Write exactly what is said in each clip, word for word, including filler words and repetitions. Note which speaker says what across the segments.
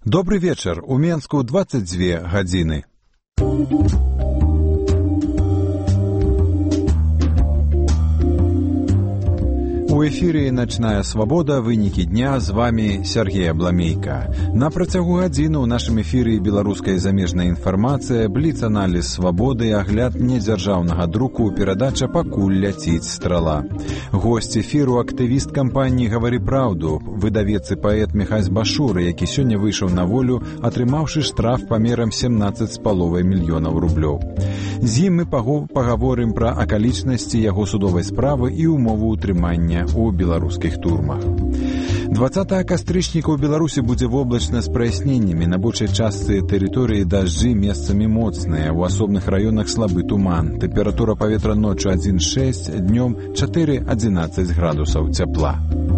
Speaker 1: Добрый вечер. У Менску двадцать две гадзіны. У эфире «Ночная свобода», вынікі дня, з вами Сергей Абламейка. На працягу гадзіны ў нашым эфіры беларуская замежная інфармацыя, бліц-аналіз свабоды, агляд недзяржаўнага друку, перадача «Пакуль ляціць страла». Госць эфіру — актывіст кампаніі «Гавары праўду», выдавец і паэт Міхась Башура, які сёння выйшаў на волю, атрымаўшы штраф памерам семнаццаць з паловай мільёнаў рублёў. З ім мы пагаворым пра акалічнасці яго судовай справы і умовы ўтрымання у беларускіх турмах. двадцатага кастрычніка ў Беларусі будзе воблачна з праясненнямі. На большай частцы тэрыторыі дажджы месцамі моцныя, у асобных раёнах слабы туман. Тэмпература паветра ноччу адзін шэсць, днём чатыры адзінаццаць градусаў цяпла.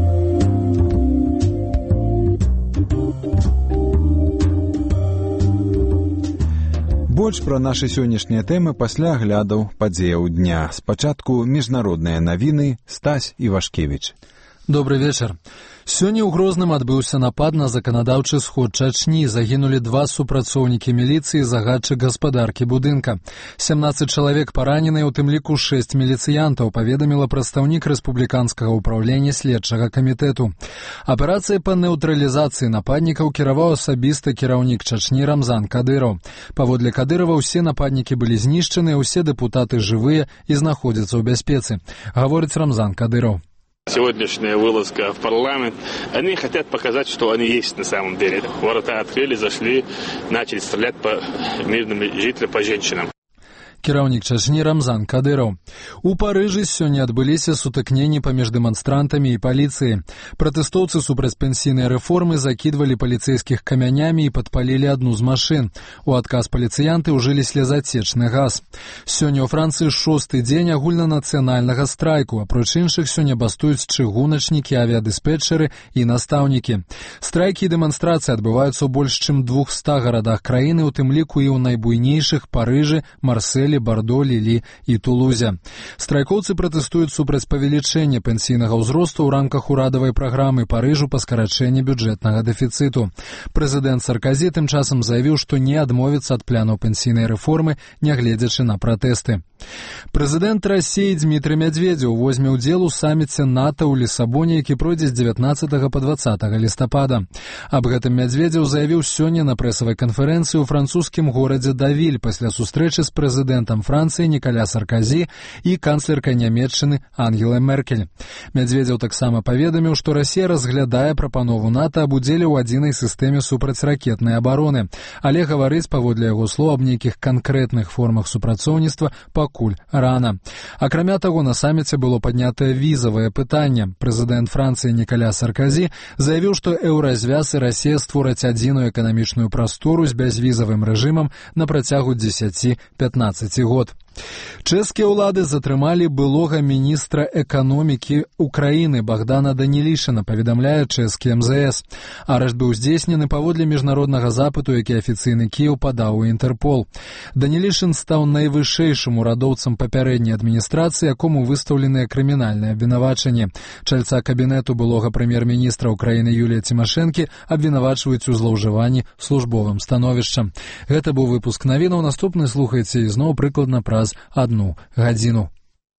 Speaker 1: Больш пра нашы сённяшнія тэмы пасля аглядаў падзеяў дня. Спачатку міжнародныя навіны. Стась Івашкевіч.
Speaker 2: Добрый вечер. Сёння ў Грозным адбыўся напад на заканадаўчы сход Чачні. Загінулі два супрацоўнікі міліцыі, загадчык гаспадаркі будынка. сямнаццаць чалавек параненыя, у тым ліку шэсць міліцыянтаў, паведаміла прадстаўнік рэспубліканскага ўпраўлення следчага камітэту. Аперацыя па нейтралізацыі нападнікаў кіраваў асабіста кіраўнік Чачні Рамзан Кадыраў. Паводле Кадырова ўсе нападнікі былі знішчаны, усе дэпутаты жывыя і знаходзяцца ў бяспецы. Гаворыць Рамзан Кадыраў.
Speaker 3: Сегодняшняя вылазка в парламент, они хотят показать, что они есть на самом деле. Ворота открыли, зашли, начали стрелять по мирным жителям, по женщинам.
Speaker 2: Кіраўнік Чачні Рамзан Кадыраў. У Парыжы сёння адбыліся сутыкненні паміж дэманстрантамі і паліцыяй. Пратэстоўцы супраць пенсійнай рэформы закідвалі паліцэйскіх камянямі і падпалілі адну з машын. У адказ паліцыянты ўжылі слезацечны газ. Сёння ў Францыі шосты дзень агульнанацыянальнага страйку. Апроч іншых сёння бастуюць чыгуначнікі, авіядыспетчары і настаўнікі. Страйкі і дэманстрацыі адбываюцца ў больш чым двухстах гарадах краіны, у тым ліку і ў найбуйнейшых Парыжы, Марселі, Бардо, Лілі і Тулузе. Страйкоўцы пратэстуюць супраць павелічэння пенсійнага ўзросту ў рамках урадавай праграмы Парыжу па скарачэнні бюджэтнага дэфіцыту. Прэзідэнт Сарказі тым часам заявіў, што не адмовіцца ад планаў пенсійнай рэформы, нягледзячы на пратэсты. Прэзідэнт Расіі Дмітрый Мядзведзеў возьме ўдзел у саміце НАТО ў Лісабоне, які пройдзе з дзевятнаццатага па дваццатага лістапада. Аб гэтым Мядзведзеў заявіў сёння на прэсавай канферэнцыі ў французскім горадзе Давіль пасля сустрэчы з прэзідэнтам Францыі Нікаля Сарказі і канцлеркай Нямецчыны Ангелай Меркель. Мядзведзеў таксама паведаміў, што Расія разглядае прапанову НАТО аб удзеле ў адзінай сістэме супрацьракетнай абароны, але гаварыць, паводле яго слоў, аб нейкіх канкрэтных формах супрацоўніцтва пакуль рана. Акрамя таго, на саміце было паднятае візавае пытанне. Прэзідэнт Францыі Нікаля Сарказі заявіў, што еўразвяз і Расія створаць адзіную эканамічную прастору з бязвізавым рэжымам на працягу дзесяці-пятнаццаці год. Чэшскія ўлады затрымалі былога міністра эканомікі Украіны Богдана Данілішына, паведамляе чэшскі эм зэ эс. Арышт быў здзейснены паводле міжнароднага запыту, які афіцыйны Кіеў падаў у Інтэрпол. Данілішын стаў найвышэйшым урадоўцам папярэдняй адміністрацыі, якому выстаўленыя крымінальныя абвінавачанні. Чальца кабінету былога прэм'ер-міністра Украіны Юлія Цімашэнкі абвінавачваюць у злоўжыванні службовым становішчам. Гэта быў выпуск навінаў. Наступны слухайце ізноў прыкладна праз одну гадзіну.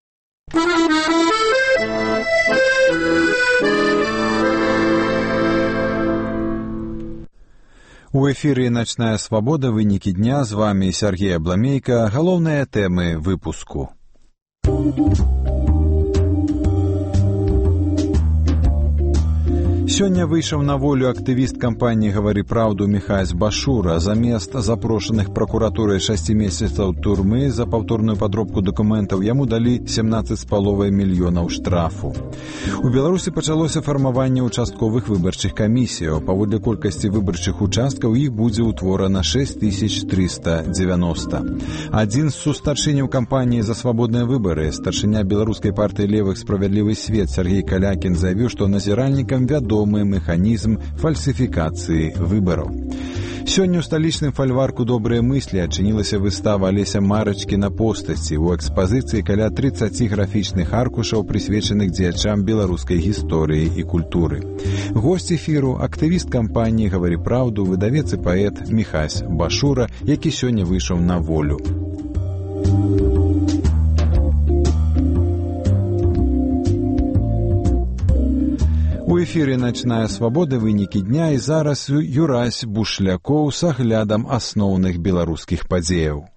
Speaker 1: У эфіры «Ночная свобода», вынікі дня, з вами Сергей Абламейка. Галоўныя тэмы выпуску. Сёння выйшаў на волю актывіст кампаніі «Гавары праўду» Міхась Башура. Замест запрошаных пракуратурай шасці месяцаў турмы за паўторную падробку дакументаў яму далі семнаццаць з паловай мільёнаў штрафу. У Беларусі пачалося фармаванне участковых выбарчых камісіяў. Паводле колькасці выбарчых участкаў іх будзе ўтворана шэсць тысяч трыста дзевяноста. Адзін з сустарчыняў кампаніі «За свабодныя выбары», старшыня беларускай партыі левых «Справядлівы свет» Сергей Калякін заявіў, што назіральнікам вядомы механізм фальсіфікацыі выбараў. Сёння ў сталічным фальварку «Добрыя мыслі» адчынілася выстава Алеся Марачкіна «Постасці». У экспазіцыі каля трыццаці графічных аркушаў, прысвечаных дзеячам беларускай гісторыі і культуры. Госць эфіру — актывіст кампаніі «Гавары праўду», выдавец і паэт Міхась Башура, які сёння выйшаў на волю. У эфіры «Начная свабода», вынікі дня, і зараз Юрась Бушлякоў з аглядам асноўных беларускіх падзеяў.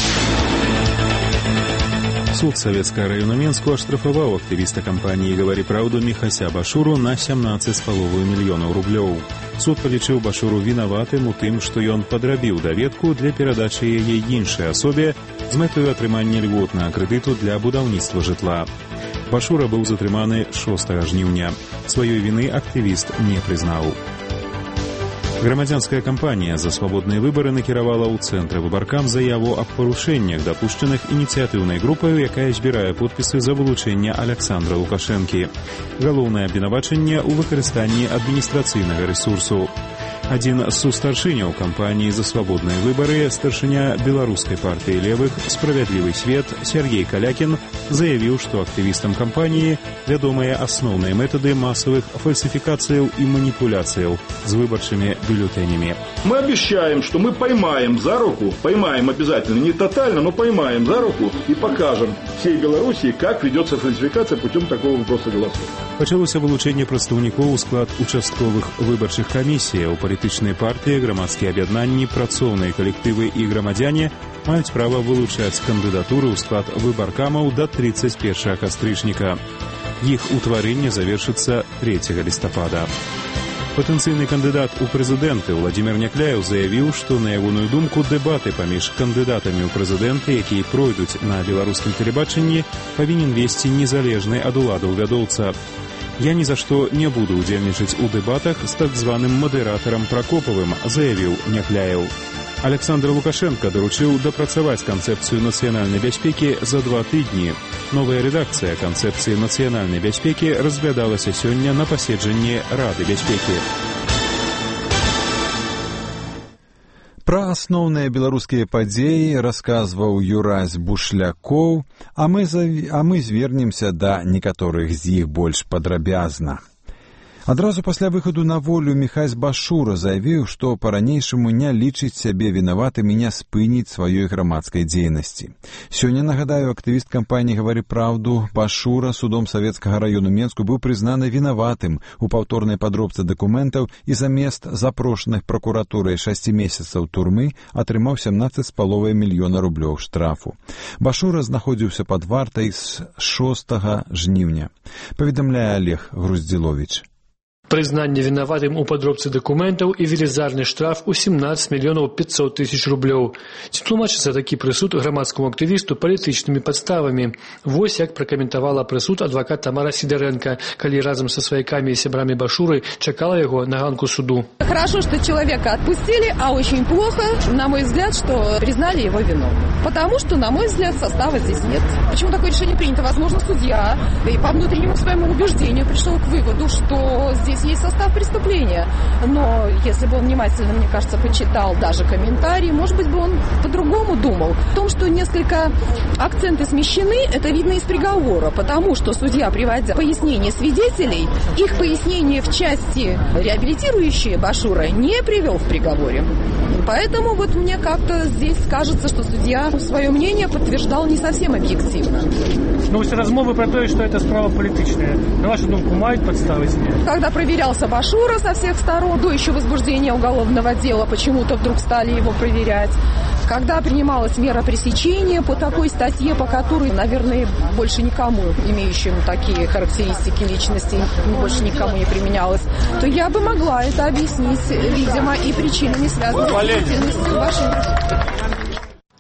Speaker 4: Суд Советского района Менску оштрафовал активиста компании «Говори правду» Михася Башуру на семнадцать с половиной миллионов рублёў. Суд палічыў Башуру вінаватым у тым, што ён падрабіў даведку для перадачы яе іншай асобе з мэтаю атрымання льготнага крэдыту для будаўніцтва жытла. Башура быў затрыманы шостага жніўня. Сваёй віны актывіст не прызнаў. Грамадзянская кампанія за свабодныя выбары накіравала ў цэнтры выбаркам заяву аб парушэннях, дапушчаных ініцыятыўнай групаю, якая збірае подпісы за вылучэнне Александра Лукашэнкі. Галоўнае абвінавачанне ў выкарыстанні адміністрацыйнага рэсурсу. Адзін з сустаршыняў кампаніі за свабодныя выбары, старшыня беларускай партыі левых «Справядлівы свет» Сергей Калякін заявіў, што актывістам кампаніі вядомыя асноўныя метады масавых фальсификацияў и манипуляцияў с выборчими бюллетенями.
Speaker 5: Мы обещаем, что мы поймаем за руку, поймаем обязательно, не тотально, но поймаем за руку и покажем всей Белоруссии, как ведется фальсификация путем такого вопроса голосов.
Speaker 4: Пачалося вылучэнне прадстаўнікоў у склад участковых выбарчых камісіяў. Палітычныя партыі, грамадскія аб'яднанні, працоўныя калектывы і грамадзяне маюць права вылучаць кандыдатуры ў склад выбаркамаў да тридцать первого кастрычніка. Іх утварэнне завершыцца трэцяга лістапада. Патэнцыйны кандыдат у прэзідэнты Владзімір Някляеў заявіў, што, на ягоную думку, дэбаты паміж кандыдатамі ў прэзідэнты, якія пройдуць на беларускім тэлебачанні, павінен весці незалежны ад уладаў вядоўца. «Я ни за что не буду удзельнічаць у дэбатах з так званым мадэратарам Пракопавым», заявіў Някляеў. Александр Лукашенко даручыў дапрацаваць канцэпцыю нацыянальнай бяспекі за два тыдні. Новая рэдакцыя канцэпцыі нацыянальнай бяспекі разглядалася сёння на паседжанні Рады бяспекі.
Speaker 1: Пра асноўныя беларускія падзеі расказваў Юрась Бушлякоў, а мы, зав... а мы звернемся да некаторых з іх больш падрабязна. Адразу пасля выхаду на волю Міхась Башура заявіў, што па-ранейшаму не лічыць сябе вінаватым і не спыніць сваёй грамадскай дзейнасці. Сёння, нагадаю, актывіст кампаніі «Гавары праўду» Башура судом Савецкага району Менску быў прызнаны вінаватым у паўторнай падробцы дакументаў і замест запрошаных пракуратурай шасці месяцаў турмы атрымаў семнадцать з паловай мільёна рублёў штрафу. Башура знаходзіўся пад вартай з шостага жніўня. Паведамляе Олег Груздзіловіч.
Speaker 6: Прызнанне вінаватым у падробцы дакументаў і велізарны штраф у семнадцать мільёнаў пятьсот тысяч рублёў. Ці тлумачыцца такі прысуд грамадскаму актывісту палітычнымі падставамі? Вось як пракаментавала прысуд адвакат Тамара Сидоренко, калі разам са сваякамі і сябрамі Башуры чакала яго на ганку суду.
Speaker 7: Хорошо, что человека отпустили, а очень плохо, на мой взгляд, что признали его виновным. Потому что, на мой взгляд, состава здесь нет. Почему такое решение принято? Возможно, судья и по внутреннему своему убеждению пришел к выводу, что здесь есть состав преступления. Но если бы он внимательно, мне кажется, почитал даже комментарии, может быть, бы он по-другому думал. В том, что несколько акценты смещены, это видно из приговора, потому что судья, приводя пояснения свидетелей, их пояснения в части реабилитирующие Башура не привел в приговоре. Поэтому вот мне как-то здесь кажется, что судья свое мнение подтверждал не совсем объективно.
Speaker 8: Ну, ось размовы про то, что это справа политичная, на вашу думку, мають подставы себе?
Speaker 7: Когда проверялся Башура со всех сторон, до еще возбуждения уголовного дела, почему-то вдруг стали его проверять. Когда принималась мера пресечения по такой статье, по которой, наверное, больше никому, имеющим такие характеристики личности, больше никому не применялось, то я бы могла это объяснить, видимо, и причинами, связанными с деятельностью вашей.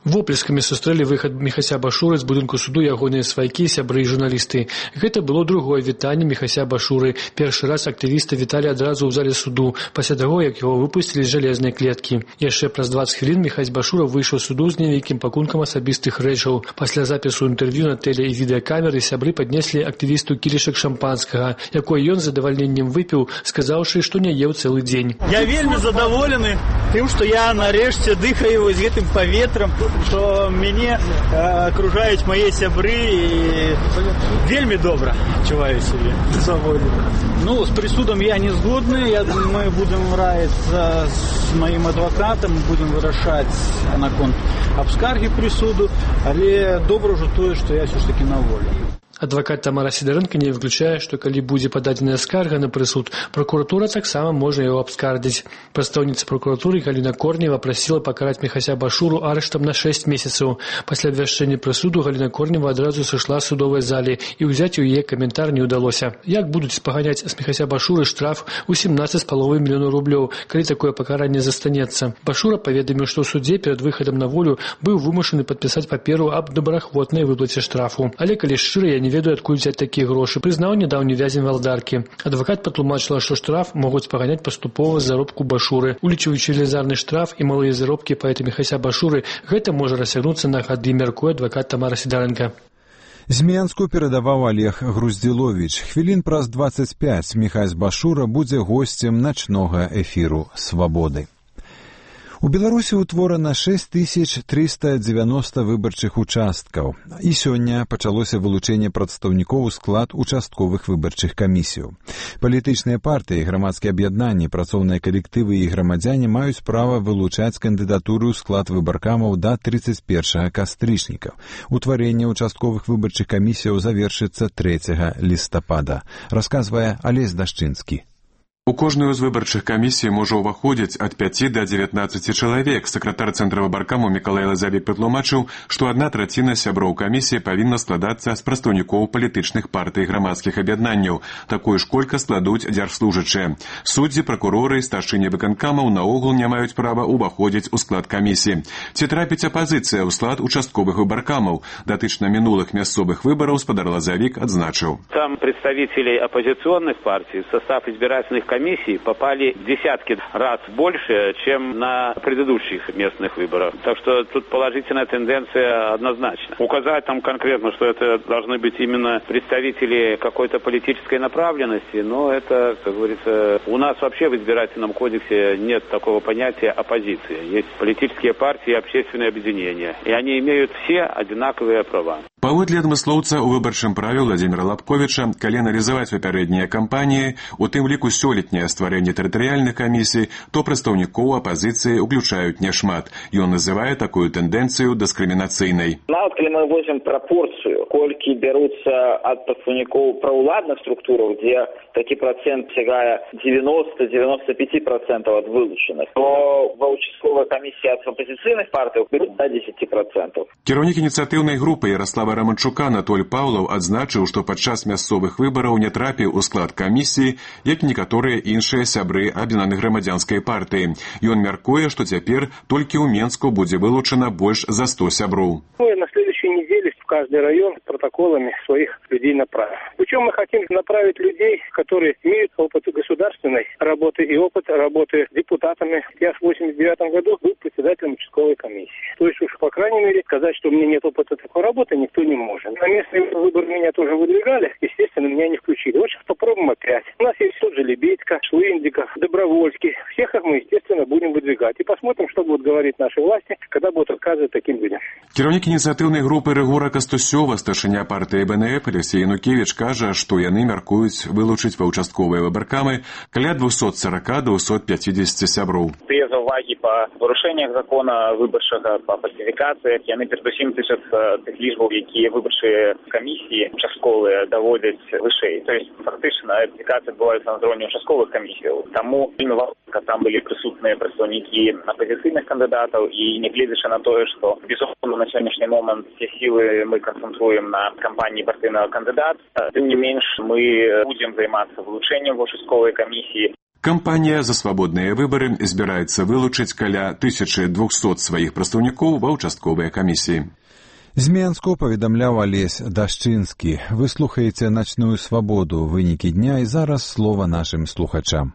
Speaker 6: Воплескамі сустрэлі выхад Міхася Башуры з будынку суду ягоныя свайкі, сябры і журналісты. Гэта было другое вітанне Міхася Башуры. Першы раз актывісты віталі адразу ў зале суду, пасля таго, як яго выпусцілі з жалезнай клеткі. Яшчэ праз дваццаць хвілін Міхась Башура выйшаў з суду з невялікім пакункам асабістых рэчаў. Пасля запісу інтэрв'ю на тэле- і відэакамеры сябры паднеслі актывісту кілішак шампанскага, якой ён з задавальненнем выпіў, сказаўшы, што не еў цэлы дзень.
Speaker 9: Я вельмі задаволены тым, што я нарэшце дыхаю вось гэтым паветрам, што мяне э, акружаюць мае сябры і вельмі добра адчуваю сябе свабодна. Ну, з прысудам я не згодны. Я думаю, мы будзем раіцца з маім адвакатам, будзем вырашаць наконт абскаргі прысуду, але добра ўжо тое, што я ўсё ж такі на волі.
Speaker 6: Адвакат Тамара Сідарэнка не выключае, што калі будзе пададзеная скарга на прысуд, пракуратура таксама можа яго абскардзіць. Прадстаўніца пракуратуры Галіна Корнева прасіла пакараць Міхася Башуру арыштам на шэсць месяцаў. Пасля абвяшчэння прысуду Галіна Корнева адразу сышла з судовай залі, і ўзяць у яе каментар не ўдалося. Як будуць спаганяць з Міхася Башуры штраф у сямнаццаць з паловай мільёнаў рублёў, калі такое пакаранне застанецца? Башура паведаміў, што ў судзе перад выхадам на волю быў вымушаны падпісаць паперу аб добраахвотнай выплаце штрафу. Але калі шчыра, я не Не ведаю, адкуль взяць такія грошы, прызнаў нядаўні вязень валдаркі. Адвакат патлумачыла, што штраф могуць спаганяць паступова з заробку Башуры. Улічваючы велізарны штраф і малыя заробкі паэта Міхася Башуры, гэта можа расцягнуцца на гады, мяркуе адвакат Тамара Сідарэнка.
Speaker 1: З Менску перадаваў Олег Груздзіловіч. Хвілін праз дваццаць пяць Міхась Башура будзе госцем начнога эфіру «Свабоды». У Беларусі ўтворана шэсць тысяч трыста дзевяноста выбарчых участкаў, і сёння пачалося вылучэнне прадстаўнікоў у склад участковых выбарчых камісіяў. Палітычныя партыі, грамадскія аб'яднанні, працоўныя калектывы і грамадзяне маюць права вылучаць кандыдатуры ў склад выбаркамаў да трыццаць першага кастрычніка. Утварэнне участковых выбарчых камісіяў завершыцца трэцяга лістапада, расказвае Алесь Дашчынскі.
Speaker 10: У кожную з выбарчых камісій можа ўваходзіць ад пяці да дзевятнаццаці чалавек. Сакратар цэнтра выбаркаму Мікалай Лазавік патлумачыў, што адна траціна сяброў камісіі павінна складацца з прадстаўнікоў палітычных партый і грамадскіх аб'яднанняў. Такую ж колькасць складуць дзяржслужачыя. Суддзі, пракуроры і старшыні выканкамаў наогул не маюць права ўваходзіць у склад камісіі. Ці трапіць апазіцыя ў склад участковых выбаркамаў? Датычна мінулых мясцовых выбараў спадар Лазавік адзначыў.
Speaker 11: Там представителей оппозиционных партий в состав избирательных комиссий комиссии попали в десятки раз больше, чем на предыдущих местных выборах. Так что тут положительная тенденция однозначно. Указать там конкретно, что это должны быть именно представители какой-то политической направленности, но это, как говорится, у нас вообще в избирательном кодексе нет такого понятия оппозиции. Есть политические партии и общественные объединения, и они имеют все одинаковые права.
Speaker 10: Паводле адмыслоўца ў выбарчым праве Владзіміра Лапковіча, калі аналізаваць папярэднія кампаніі, у тым ліку сёлетняе стварэнне тэрытарыяльных камісій, то прадстаўнікоў апазіцыі ўключаюць няшмат. Ён называе такую тэндэнцыю дыскрымінацыйнай.
Speaker 12: Нават калі мы возьмем прапорцыю, колькі бяруцца ад прадстаўнікоў праўладных структураў, дзе такі працэнт сягае дзевяносто - дзевяносто пять процентов ад вылучаных, то ва ўчастковай камісіі ад апазіцыйных партый бяруць да десять процентов.
Speaker 10: Кіраўнік ініцыятыўнай групы Ярослава Раманчука Анатоль Паўлаў адзначыў, што падчас мясцовых выбараў не трапіў у склад камісіі, як некаторыя іншыя сябры аб'яднанай грамадзянскай партыі. Ён мяркуе, што цяпер толькі ў Менску будзе вылучана больш за сто сяброў.
Speaker 13: На следующей неделе в каждый район протоколами своих людей направим. Причем мы хотим направить людей, которые имеют опыт государственной работы и опыт работы депутатами. Я в восемьдесят девятом году был председателем участковой комиссии. То есть уж, по крайней мере, сказать, что у меня нет опыта такой работы, никто не может. На местные выборы меня тоже выдвигали, естественно, меня не включили. Вот сейчас попробуем опять. У нас есть тот же Лебедько, Шлындиков, Добровольский. Всех их мы, естественно, будем выдвигать. И посмотрим, что будут говорить наши власти, когда будут отказывать таким людям.
Speaker 10: Кіраўнік ініцыятыўнай групы Рыгора Кастусёва, старшыня партыі Бэ Эн Эф Алексей Янукевіч кажа, што яны мяркуюць вылучыць ва ўчастковыя выбаркамы каля двухсот сорока до двухсот пятидесяти сяброў.
Speaker 14: Без уваги по порушениях закона выбарчага, по фальсифікацыях, яны перадусім тычацца тых лічбаў, якія выбарчыя камісіі участковыя даводзяць вышэй. То есть фактычна фальсифікацыі адбываюцца на ўзроўні участковых камісіяў. Таму вельмі важна, там былі прысутныя прадстаўнікі апазіцыйных кандыдатаў, і нягледзячы на тое, што безумоўна на сённяшні момант все силы мы концентруем на кампании партийного кандидата. Тем не меньше, мы будем займаться вылучением в участковой комиссии.
Speaker 10: Кампанія за свабодныя выбары збіраецца вылучыць каля тысячы двухсот сваіх прадстаўнікоў ва ўчастковыя камісіі.
Speaker 1: З Менску паведамляў Алесь Дашчынскі. Вы слухаеце «Ночную свободу», вынікі дня, і зараз слова нашим слухачам.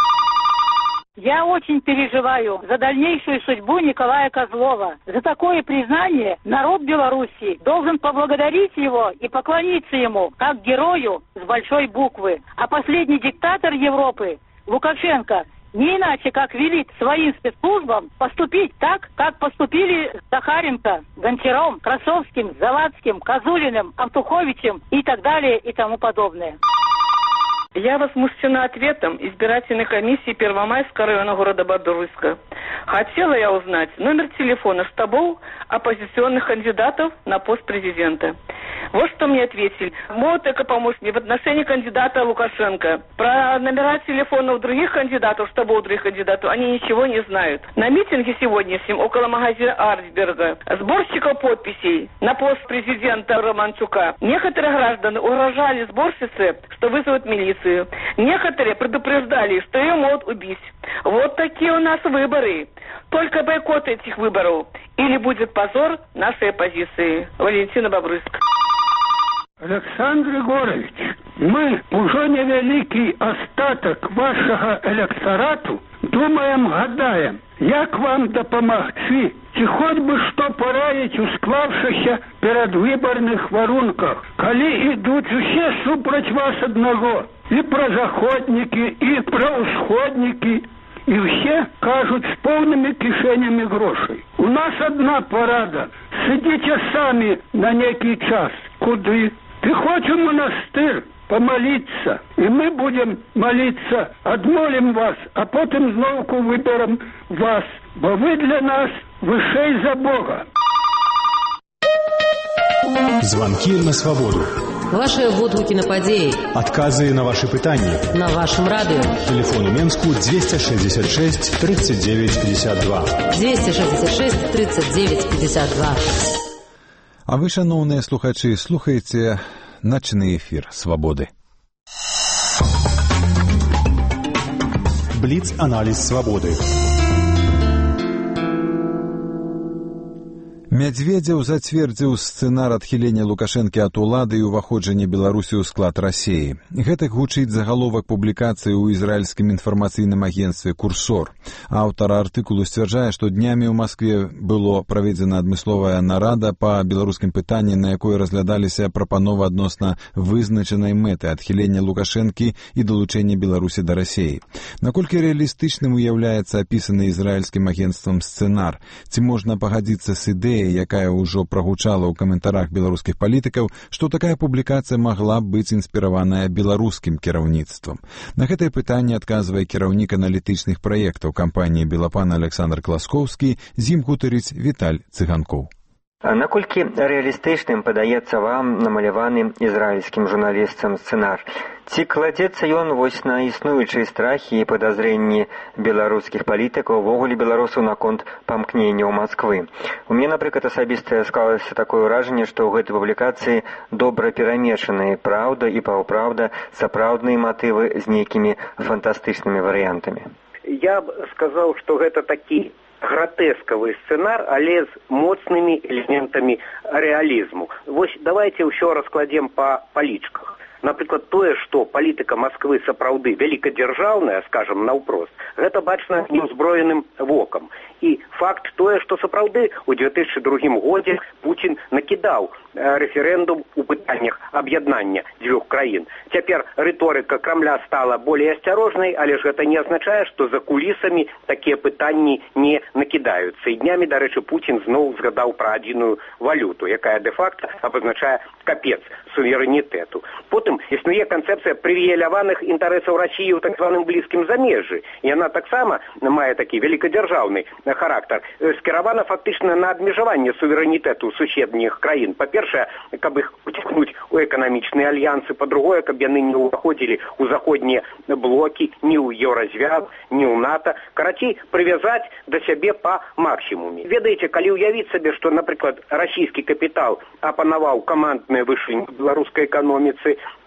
Speaker 15: Я очень переживаю за дальнейшую судьбу Николая Козлова. За такое признание народ Беларуси должен поблагодарить его и поклониться ему, как герою с большой буквы. А последний диктатор Европы, Лукашенко, не иначе, как велит своим спецслужбам поступить так, как поступили с Захаренко, Гончаром, Красовским, Завадским, Козулиным, Автуховичем и так далее и тому подобное.
Speaker 16: Я возмущена ответом избирательной комиссии Первомайского района города Бобруйска. Хотела я узнать номер телефона штабов оппозиционных кандидатов на пост президента. Вот что мне ответили. Могут только помочь мне в отношении кандидата Лукашенко. Про номера телефонов других кандидатов, штабов других кандидатов, они ничего не знают. На митинге сегодняшнем около магазина Арсберга сборщиков подписей на пост президента Романчука некоторые граждане угрожали сборщице, что вызовут милицию. Некоторые предупреждали, что ее могут убить. Вот такие у нас выборы. Только бойкот этих выборов. Или будет позор нашей оппозиции. Валентина Бобруйск.
Speaker 17: Александр Егорович, мы уже невеликий остаток вашего электорату думаем, гадаем, як вам допомогти, чи хоть бы что порадить у склавшихся передвыборных воронках, коли идут все супроть вас одного, и прозаходники, и проусходники, и все кажут с полными кишенями грошей. У нас одна порада, сидите сами на некий час, куды? Ты хочешь в монастырь помолиться, и мы будем молиться, отмолим вас, а потом знову выберем вас, бо вы для нас вышей за Бога.
Speaker 18: Звонки на свободу.
Speaker 19: Ваши водгуки на подеи.
Speaker 18: Отказы на ваши пытания.
Speaker 19: На вашем радио.
Speaker 18: Телефон у Менску двести шестьдесят шесть тридцать девять пятьдесят два.
Speaker 19: двести шестьдесят шесть тридцать девять пятьдесят два.
Speaker 1: А вы, шановные слухачи, слухаете «Ночный эфир Свободы».
Speaker 18: Блиц-анализ свободы.
Speaker 1: Медведзеў зацвердзіў сцэнар адхілення Лукашэнкі ад улады і ўваходжання Беларусі ў склад Расіі. Гэтак гучыць загаловак публікацыі ў ізраільскім інфармацыйным агенцтве «Курсор». Аўтар артыкулу сцвярджае, што днямі ў Маскве было праведзена адмысловая нарада па беларускім пытанні, на якой разглядаліся прапановы адносна вызначанай мэты адхілення Лукашэнкі і далучэння Беларусі да Расіі. Наколькі рэалістычным уяўляецца апісаны ізраільскім агенцтвам сцэнар? Ці можна пагадзіцца з ідэяй, якая ўжо прагучала ў каментарах беларускіх палітыкаў, што такая публікацыя магла б быць інспіраваная беларускім кіраўніцтвам. На гэтае пытанне адказвае кіраўнік аналітычных праектаў кампаніі «Белапан» Александр Класкоўскі, з ім гутарыць Віталь Цыганкоў.
Speaker 20: Наколькі рэалістычным падаецца вам намаляваны ізраільскім журналістам сцэнар? Ці кладзецца ён вось на існуючыя страхі і падазрэнні беларускіх палітыкаў, увогуле беларусаў наконт памкнення ў Масквы? У мяне, напрыклад, асабіста склалася такое ўражанне, што ў гэтай публікацыі добра перамешаныя праўда і паўпраўда, сапраўдныя матывы з нейкімі фантастычнымі варыянтамі.
Speaker 21: Я б сказаў, што гэта такі гратэскавы сцэнар, але з моцнымі элементамі рэалізму. Вось давайте ўсё раскладзем па палічках. Напрыклад, тое, што палітыка Масквы сапраўды вялікадзяржаўная, скажам, наўпрост, гэта бачна неўзброеным вокам. І факт тое, што сапраўды ў две тысячы другім годзе Пуцін накідаў рэферэндум у пытаннях аб'яднання дзвюх краін. Цяпер рыторыка Крамля стала болей асцярожнай, але ж гэта не азначае, што за кулісамі такія пытанні не накідаюцца. І днямі, дарэчы, Пуцін зноў згадаў пра адзіную валюту, якая дэ-факта абазначае капец суверэнітэту. Потым існуе канцэпцыя прывілеяваных інтарэсаў Расіі ў так званым блізкім замежжы. Яна таксама мае такі вялікадзяржаўны характар. Скіравана фактычна на абмежаванне суверэнітэту суседніх краін. Па-першае, каб іх уцягнуць у эканамічныя альянсы, па-другое, каб яны не ўваходзілі ў заходнія блокі, ні ў Еўразвяз, ні ў НАТО. Карацей, прывязаць да сябе па максімуме. Ведаеце, калі ўявіць сабе, што, напрыклад, расійскі капітал апанаваў камандныя вышыні беларускай эканоміцы,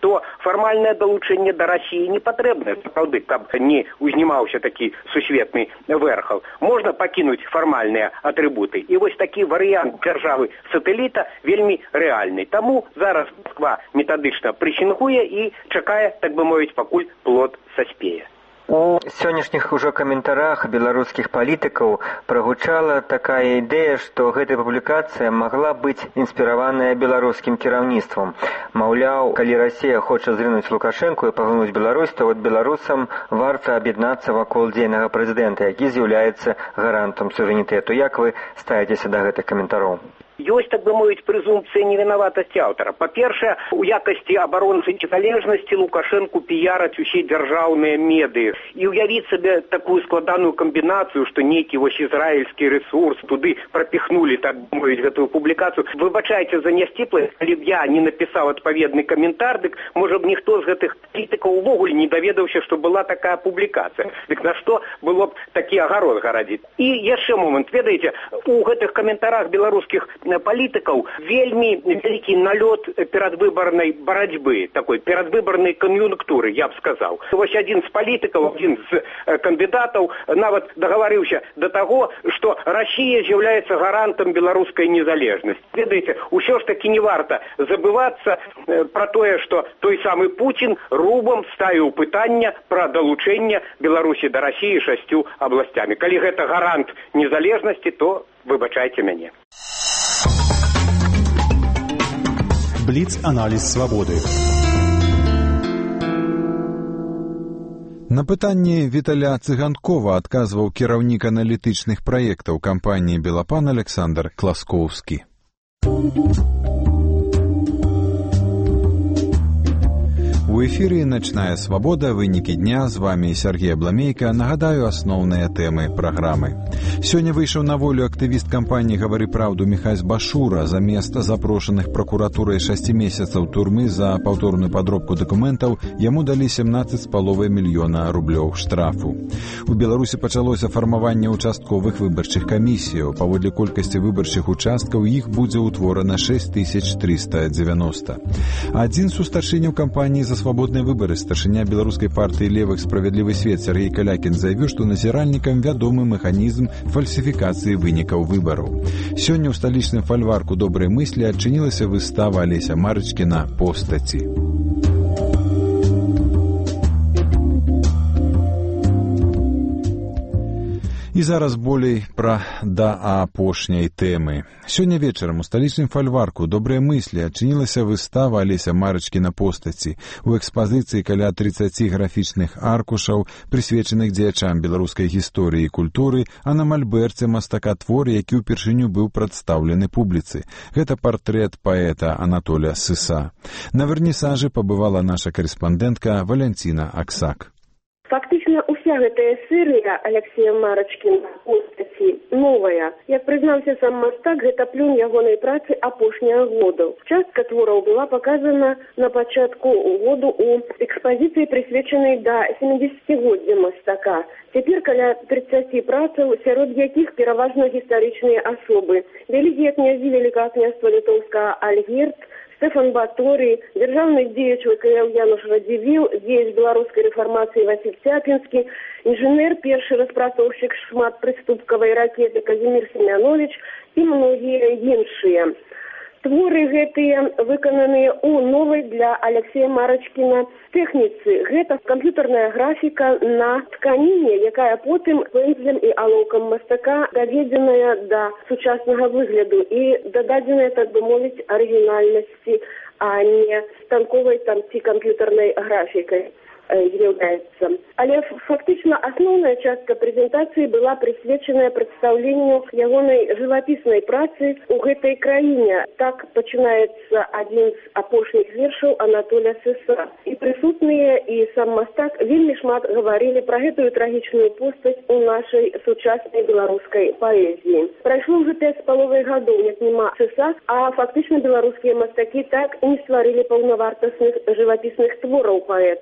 Speaker 21: то фармальнае далучэнне да Расіі не патрэбна, сапраўды, каб не узнімаўся такі сусветны вэрхал. Можна пакінуць фармальныя атрыбуты. І вось такі варыянт дзяржавы сатэліта вельмі рэальны. Таму зараз Москва метадычна прысінгуе і чакае, так бы мовіць, пакуль плод саспее.
Speaker 20: У сённяшніх ужо каментарах беларускіх палітыкаў прагучала такая ідэя, што гэтая публікацыя магла быць інспіраваная беларускім кіраўніцтвам. Маўляў, калі Расія хоча зрынуць Лукашэнку і паглынуць Беларусь, то вот беларусам варта аб'яднацца вакол дзейнага прэзідэнта, які з'яўляецца гарантам суверэнітэту. Як вы ставіцеся да гэтых каментароў?
Speaker 21: Ёсць, так бы мовіць, прэзумпцыя невінаватасці аўтара. Па-першае, у якасці абаронцы незалежнасці Лукашэнку піяраць усе дзяржаўныя медыі. І ўявіць сабе такую складаную камбінацыю, што нейкі вось ізраільскі рэсурс туды прапіхнулі, так бы мовіць, гэтую публікацыю. Выбачайце за нясціпласць, калі б я не напісаў адпаведны каментар, дык, можа б, ніхто з гэтых крытыкаў увогуле не даведаўся, што была такая публікацыя. Дык на што было б такі агарод гарадзіць. І яшчэ момант, ведаеце, у гэтых каментарах беларускіх палітыкаў вельмі вялікі налёт перадвыбарнай барацьбы, такой перадвыбарнай кан'юнктуры, я б сказаў. Вось адзін з палітыкаў, адзін з кандыдатаў нават дагаварыўся да таго, што Расія з'яўляецца гарантам беларускай незалежнасці. Ведаеце, усё ж такі не варта забывацца пра тое, што той самы Пуцін рубам ставіў пытанне пра далучэнне Беларусі да Расіі шасцю абласцямі. Калі гэта гарант незалежнасці, то выбачайце мяне.
Speaker 18: Бліц-аналіз свабоды.
Speaker 1: На пытанне Віталя Цыганкова адказваў кіраўнік аналітычных праектаў кампаніі «Белапан» Александр Класкоўскі. У эфіры «Начная свабода», вынікі дня, з вами Сергей Абламейка. Нагадаю асноўныя тэмы праграмы. Сёння выйшаў на волю актывіст кампаніі «Гавары праўду» Міхась Башура. Замест запрошаных пракуратурай шасці месяцаў турмы за паўторную падробку дакументаў яму далі семнаццаць з паловай мільёна рублёў штрафу. У Беларусі пачалося фармаванне участковых выбарчых камісіяў. Паводле колькасці выбарчых участкаў іх будзе ўтворана шэсць тысяч трыста дзевяноста. Адзін з старшыняў кампаніі «За свабодныя выбары», старшыня беларускай партыі «Левых справядлівы свет» Сергей Калякін заявіў, што назіральнікам вядомы механізм фальсіфікацыі вынікаў выбараў. Сёння ў сталічным фальварку «Добрай мыслі» адчынілася выстава Алеся Марачкіна «Постаці». І зараз болей пра да апошняй тэмы. Сёння вечарам у сталічным фальварку «Добрыя мыслі» адчынілася выстава Алеся Марачкіна «Постаці». У экспазіцыі каля трыццаці графічных аркушаў, прысвечаных дзеячам беларускай гісторыі і культуры, а на мальберце мастака твор, які ўпершыню быў прадстаўлены публіцы. Гэта партрэт паэта Анатолія Сыса. На вернісажы пабывала наша карэспандэнтка Валянціна Аксак.
Speaker 3: Фактычна уся гэтая серыя Алексея Марачкіна «Постаці» новая. Як прызнаўся сам мастак, гэта плён ягонай працы апошніх годаў. Частка твораў была паказана на пачатку году ў экспазіцыі, прысвечанай да сямідзесяцігоддзя мастака. Цяпер каля трыццаці працаў, сярод якіх пераважна гістарычныя асобы. Вялікія князі Великага княства Літоўскага Альгерд, Стефан Баторый, дзяржаўны дзеяч ВКЛ Януш Радзівіл, дзеяч беларускай рэфармацыі Васіль Цяпінскі, інжынер, першы распрацоўшчык шматпрыступкавай ракеты Казімір Семянович і многія іншыя. Творы гэтыя выкананыя ў новай для Алексея Марачкіна тэхніцы. Гэта камп'ютарная графіка на тканіне, якая потым пэндзлем і алоўкам мастака даведзеная да сучаснага выгляду і дададзеная, так бы мовіць, арыгінальнасці, а не станковай там ці камп'ютарнай графікай з'яўляецца. Але фактычна асноўная частка прэзентацыі была прысвечаная прадстаўленню ягонай жывапіснай працы ў гэтай краіне. Так пачынаецца адзін з апошніх вершаў Анатолія Сыса. І прысутныя, і сам мастак вельмі шмат гаварылі пра гэтую трагічную постаць у нашай сучаснай беларускай паэзіі. Прайшло ўжо пяць з паловай гадоў, як няма Сыса, а фактычна беларускія мастакі так і не стварылі паўнавартасных жывапісных твораў паэта. І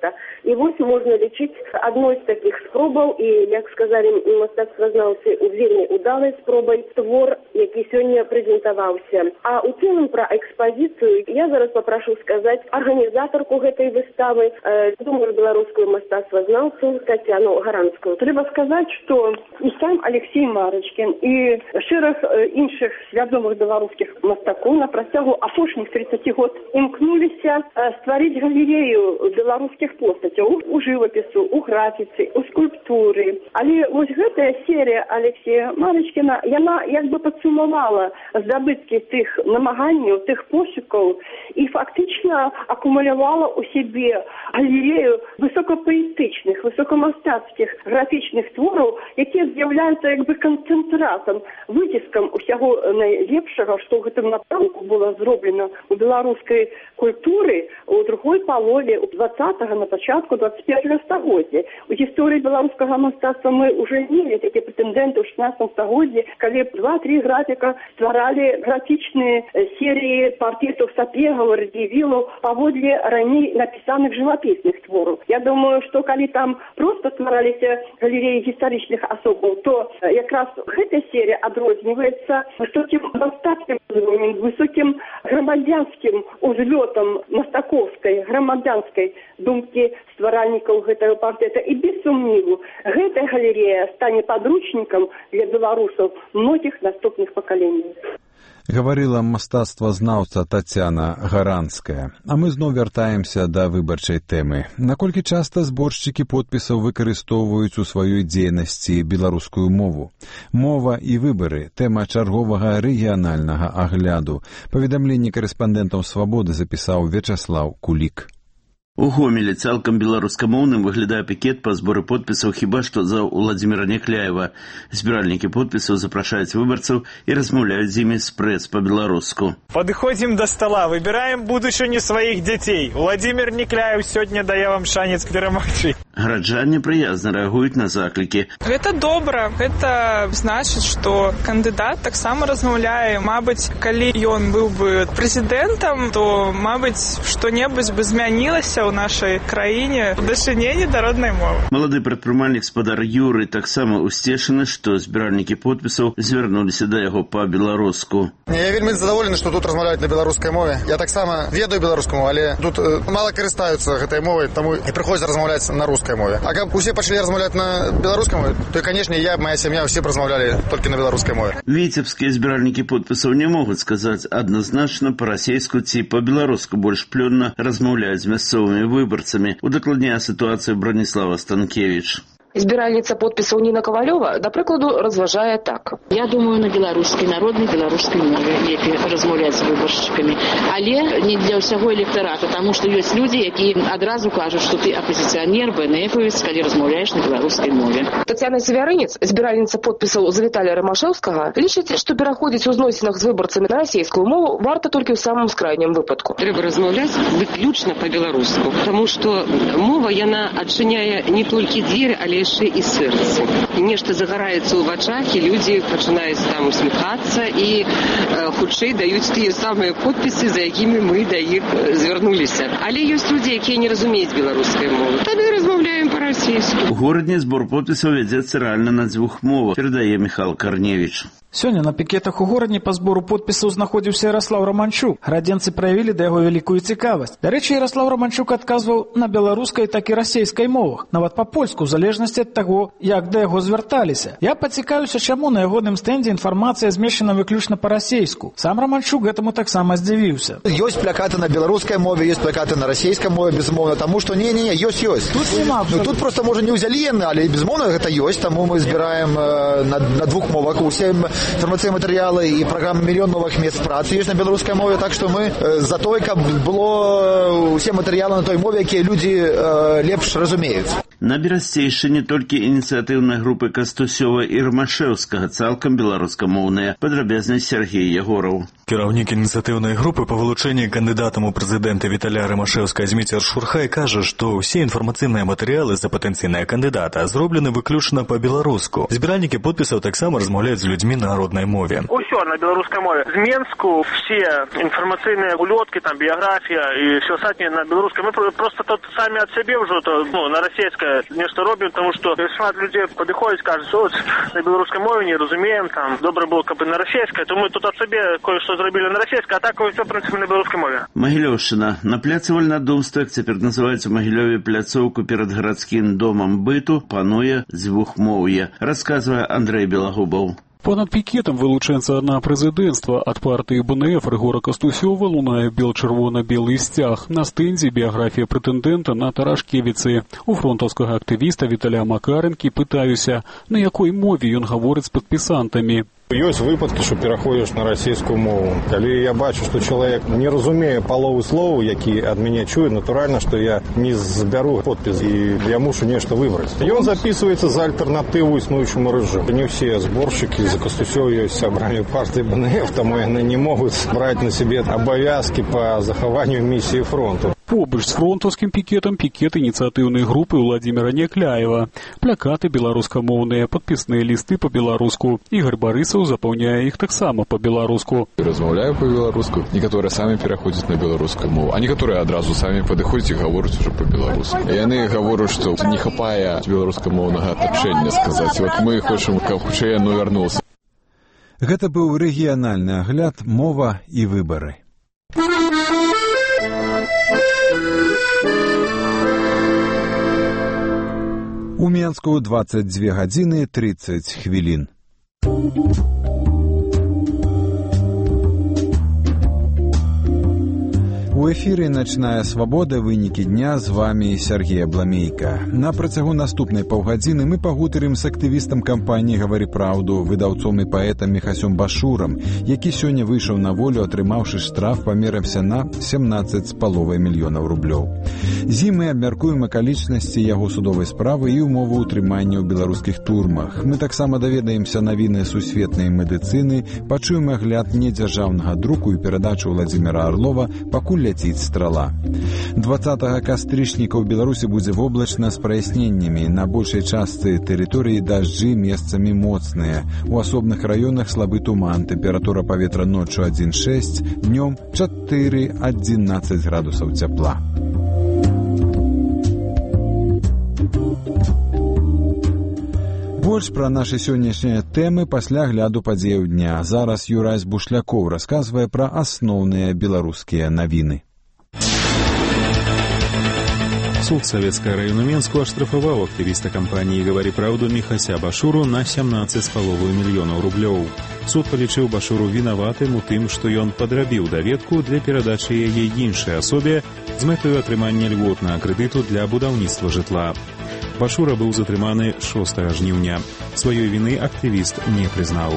Speaker 3: І вось можна лічыць адной з такіх спробаў, і, як сказалі мастацтвазнаўцы, вельмі удалай спробай твор, які сёння прэзентаваўся. А ў цэлым пра экспазіцыю я зараз папрашу сказаць арганізатарку гэтай выставы, э, думаю, беларускую мастацтвазнаўцу Тацяну Гаранскую. Трэба сказаць, што і сам Алексей Марачкін, і шэраг э, іншых свядомых беларускіх мастакоў на працягу апошніх тридцати год імкнуліся э, стварыць галерею беларускіх постацяў у жывапісу, у графіцы, у скульптуры. Але вось гэтая серія Алексея Марачкіна, яна як бы падсумавала здабыткі тых намаганняў, тых пошукаў і фактычна акумулявала у сябе галерею высокапаэтычных, высокамастацкіх графічных твораў, якія з'яўляюцца як бы канцэнтратам, выціскам усяго найлепшага, што ў гэтым напрамку было зроблена у беларускай культуры у другой палове у двадцатага на пачатку двадцать первого стагоддзя. У гісторыі беларускага мастацтва мы ўжо мелі такія прэтэндэнты ў шестнадцатым стагоддзі, калі два-тры графіка стваралі графічныя серыі партрэтаў сапегаў, радзівілаў паводле раней напісаных жывапісных твораў. Я думаю, што калі там проста ствараліся галереі гістарычных асобаў, то якраз гэтая серія адрозніваецца высокім мастацкім узроўнем, высокім грамадзянскім узлётам мастаковскай, грамадзянскай думкі стваральнікаў гэтага партрэта. І без сумніву, гэтая галерея стане падручнікам для беларусаў многіх наступных пакаленняў.
Speaker 1: Гаварыла мастацтвазнаўца Тацяна Гаранская. А мы зноў вяртаемся да выбарчай тэмы. Наколькі часта зборшчыкі подпісаў выкарыстоўваюць у сваёй дзейнасці беларускую мову? Мова і выбары – тэма чарговага рэгіянальнага агляду. Паведамленне карэспандэнтаў «Свабоды» запісаў Вячаслаў Кулік.
Speaker 2: У Гомелі цалкам беларускамоўным выглядае пікет па зборы подпісаў хіба што за Уладзіміра Някляева. Збіральнікі подпісаў запрашаюць выбарцаў і размаўляюць з імі спрэс па-беларуску.
Speaker 22: Падыходзім да стала, выбіраем будучыню сваіх дзяцей. Уладзімір Някляев сёння дае вам шанец перамагчы.
Speaker 2: Гараджане прыязна рэагуюць на заклікі.
Speaker 23: Гэта добра. Гэта значыць, што кандыдат таксама размаўляе. Мабыць, калі ён быў бы прэзідэнтам, то, мабыць, што-небудзь бы змянілася ў нашай краіне ў дачыненні да роднай мовы.
Speaker 2: Малады прадпрымальнік спадар Юры таксама ўсцешаны, што збіральнікі подпісаў звярнуліся да яго па-беларуску.
Speaker 24: Я вельмі задаволены, што тут размаўляюць на беларускай мове. Я таксама ведаю беларускую мову, але тут э, мала карыстаюцца гэтай мовай, таму і прыходзіцца размаўляць на рускай мове. А каб усе пачалі размаўляць на беларускай мове, то, канешне, я, моя сям'я, усе б размаўлялі толькі на беларускай мове.
Speaker 2: Віцебскія збіральнікі подпісаў не могуць сказаць адназначна па-расейску ці па-беларуску, больш плённа размаўляюць з мясцовымі выбарцамі, удакладняе сітуацыю Браніслава Станкевіч.
Speaker 25: Збіральніца подпісаў Ніна Кавалёва, да прыкладу, разважае так.
Speaker 26: Я думаю, на беларускай, народнай беларускай мове лепей размаўляць з выбаршчыкамі. Але не для ўсяго электарата, таму што ёсць людзі, якія адразу кажуць, што ты апазіцыянер, бэнэфавец, калі размаўляеш на беларускай мове.
Speaker 25: Тацяна Севярынец, збіральніца подпісаў з Віталія Рамашэўскага, лічыць, што пераходзіць у зносінах з выбарцамі на расійскую мову варта толькі ў самым скрайнім выпадку.
Speaker 26: Трэба размаўляць выключна па-беларуску, таму што мова, яна адчыняе не толькі дзверы, але яшчэ і сэрцы. Нешта загараецца ў вачах, і людзі пачынаюць там усміхацца і э, хутчэй даюць тыя самыя подпісы, за якімі мы да іх звярнуліся. Але ёсць людзі, якія не разумеюць беларускай мовы. Тады размаўляем па-расейску.
Speaker 2: У горадні збор подпісаў вядзецца рэальна на дзвюх мовах, перадае Міхал Карневіч.
Speaker 27: Сёння на пікетах у горадні па збору подпісаў знаходзіўся Яраслаў Раманчук. Градзенцы праявілі да яго вялікую цікавасць. Дарэчы, Яраслаў Раманчук адказваў на беларускай, так і расейскай мовах, нават па-польску, у залежнасці ад таго, як да яго звярталіся. Я пацікавіўся, чаму на ягоным стэндзе інфармацыя змешчана выключна па-расейску. Сам Раманчук гэтаму таксама здзівіўся.
Speaker 28: Ёсць плакаты на беларускай мове, ёсць плакаты на расейскай мове, безумоўна, таму што не-не-не, ёсць ёсць. Тут нема. Ну тут проста можа не ўзялі яны, але безумоўна гэта ёсць, таму мы збіраем э, на, на двух мовах усе информационные материалы и программа «Миллион новых мест працы» есть на белорусской мове, так что мы э, за то, как было все материалы на той мове, якія люди э, лепш разумеют.
Speaker 2: На Берасцейшчыне толькі ініцыятыўнай групы Кастусёва і Рамашэўскага, цалкам беларускамоўныя, падрабязнасць Сергей Ягораў.
Speaker 29: Кіраўнік ініцыятыўнай групы па вылучэнні кандыдатам у прэзідэнты Віталя Рамашэўскага Зміцер Шурхай кажа, што ўсе інфармацыйныя матэрыялы за патэнцыйнага кандыдата зроблены выключна па-беларуску. Збіральнікі подпісаў таксама размаўляюць з людзьмі на роднай мове.
Speaker 30: Усе
Speaker 4: ўсё на беларускай мове. З Менску все інфармацыйныя улёткі, там біяграфія і все астатняе на беларускай. Мы просто тут самі ад сябе ўжо то, ну, на расійскае нешта робім, тому што шмат людзей падыходзяць, кажуць, що на беларускай мове не разумеем, там добра было каб і на расійскай, то мы тут ад сабе кое-што зрабілі на расійскай, а так ўсё прынцыпе на беларускай мове.
Speaker 2: Магілёўшчына. На пляцы Вальнадумства, цяпер называецца Магілёве, пляцоўку перад гарадскім домам быту пануе дзвюхмоўе, расказвае Андрэй Белагубаў.
Speaker 5: Понад пікетам вылучэнца на прэзідэнцтва ад партыі бэ эн эф Рыгора Кастусёва лунае бел-чырвона-белы сцяг. На стэндзе біяграфія прэтэндэнта на Тарашкевіцы. У фронтаўскага актывіста Віталя Макарэнкі пытаюся, на якой мове ён гаворыць з падпісантамі.
Speaker 6: Ёсць выпадкі, што пераходзіш на расійскую мову. Калі я бачу, што чалавек не разумее паловы слоў, які ад мяне чуе, натуральна, што я не збяру подпіс і я мушу нешта выбраць. Ён запісваецца за альтэрнатыву існуючаму рэжыму. Не ўсе зборшчыкі за Кастусёў ёсць сябрамі партыі бэ эн эф, таму яны не могуць браць на сябе абавязкі па захаванню місіі фронту.
Speaker 5: Побач з фронтаўскім пікетам пікет ініцыятыўнай групы Владзіміра Някляева. Плакаты беларускамоўныя, падпісныя лісты па-беларуску. Ігор Барысаў запаўняе іх таксама па-беларуску.
Speaker 7: Размаўляю па-беларуску, некаторыя самі пераходзяць на беларускую мову, а некаторыя адразу самі падыходзяць і гавораць ужо па-беларуску. Яны гавораць, што не хапае беларускамоўнага атачэння сказаць. Вот мы хочам, каб хутчэй яно вярнулася.
Speaker 1: Гэта быў рэгіянальны агляд «Мова і выбары». У Менску двадцать две гадзіны тридцать хвілін. У эфіры «Начная свабода», вынікі дня, з вами Сергей Бламейка. На працягу наступнай паўгадзіны мы пагутарым з актывістам кампаніі «Гавары праўду», выдаўцом і паэтам Міхасём Башурам, які сёння выйшаў на волю, атрымаўшы штраф памерам-ся на семнадцаць з паловай мільёнаў рублёў. З ім мы абмяркуем акалічнасці яго судовай справы і умовы ўтрымання ў беларускіх турмах. Мы таксама даведаемся навіны сусветнай медыцыны, пачуем агляд недзяржаўнага друку і перадачу Владзіміра Арлова «Пакуль ляціць страла». дваццатага кастрычніка ў Беларусі будзе воблачна з праясненнямі. На большай частцы тэрыторыі дажджы месцамі моцныя. У асобных раёнах слабы туман. Тэмпература паветра ноччу адзін шэсць, днём чатыры адзінаццаць градусаў цяпла. Больш пра нашы сённяшнія тэмы пасля гляду падзеяў дня. Зараз Юрась Бушлякоў расказвае пра асноўныя беларускія навіны.
Speaker 8: Суд Советского района Менску оштрафовал активиста компании «Говори правду» Михася Башуру на семнадцаць з паловай мільёнаў рублёў. Суд палічыў Башуру вінаватым у тым, што ён падрабіў даведку для перадачы яе іншай асобе з мэтаю атрымання льготнага крэдыту для будаўніцтва жытла. Башура быў затрыманы шостага жніўня. Сваёй віны актывіст не прызнаў.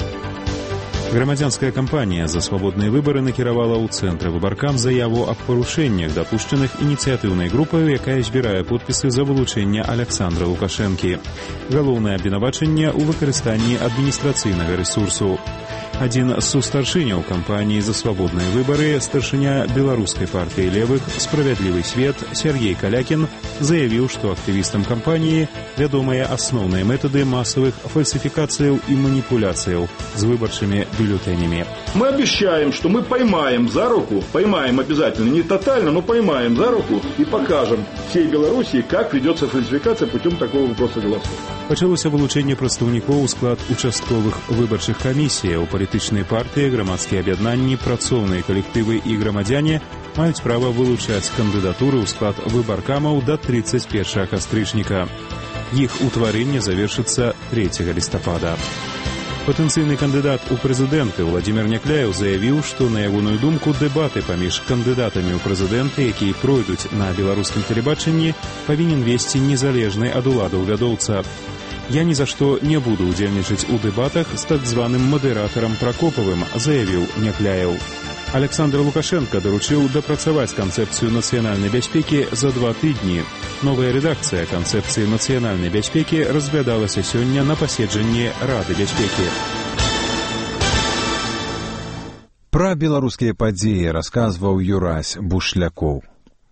Speaker 8: Грамадзянская кампанія за свабодныя выбары накіравала ў цэнтры выбаркам заяву аб парушэннях, дапушчаных ініцыятыўнай групай, якая збірае подпісы за вылучэнне Аляксандра Лукашэнкі. Галоўнае абвінавачанне ў выкарыстанні адміністрацыйнага рэсурсу. Адзін з сустаршыняў кампаніі за свабодныя выбары, старшыня беларускай партыі левых «Справядлівы свет» Сергей Калякін заявіў, што актывістам кампаніі вядомыя асноўныя метады масавых фальсификаций и манипуляций с выборчими бюллетенями.
Speaker 9: Мы обещаем, что мы поймаем за руку, поймаем обязательно, не тотально, но поймаем за руку и покажем всей Белоруссии, как ведется фальсификация путем такого вопроса голосов.
Speaker 8: Пачалося вылучэнне прадстаўнікоў у склад участковых выбарчых камісіяў. Палітычныя партыі, грамадскія аб'яднанні, працоўныя калектывы і грамадзяне маюць права вылучаць кандыдатуры ў склад выбаркамаў да тридцать первого кастрычніка. Іх утварэнне завершыцца трэцяга лістапада. Патэнцыйны кандыдат у прэзідэнты Владзімір Някляеў заявіў, што, на ягоную думку, дэбаты паміж кандыдатамі ў прэзідэнты, якія пройдуць на беларускім тэлебачанні, павінен весці незалежны ад уладаў вядоўца. «Я ні за што не буду ўдзельнічаць у дэбатах з так званым мадэратарам Пракопавым», заявіў Някляеў. Александр Лукашенко даручыў дапрацаваць канцэпцыю нацыянальнай бяспекі за два тыдні. Новая рэдакцыя канцэпцыі нацыянальнай бяспекі разглядалася сёння на паседжанні Рады бяспекі.
Speaker 1: Пра беларускія падзеі расказваў Юрась Бушлякоў.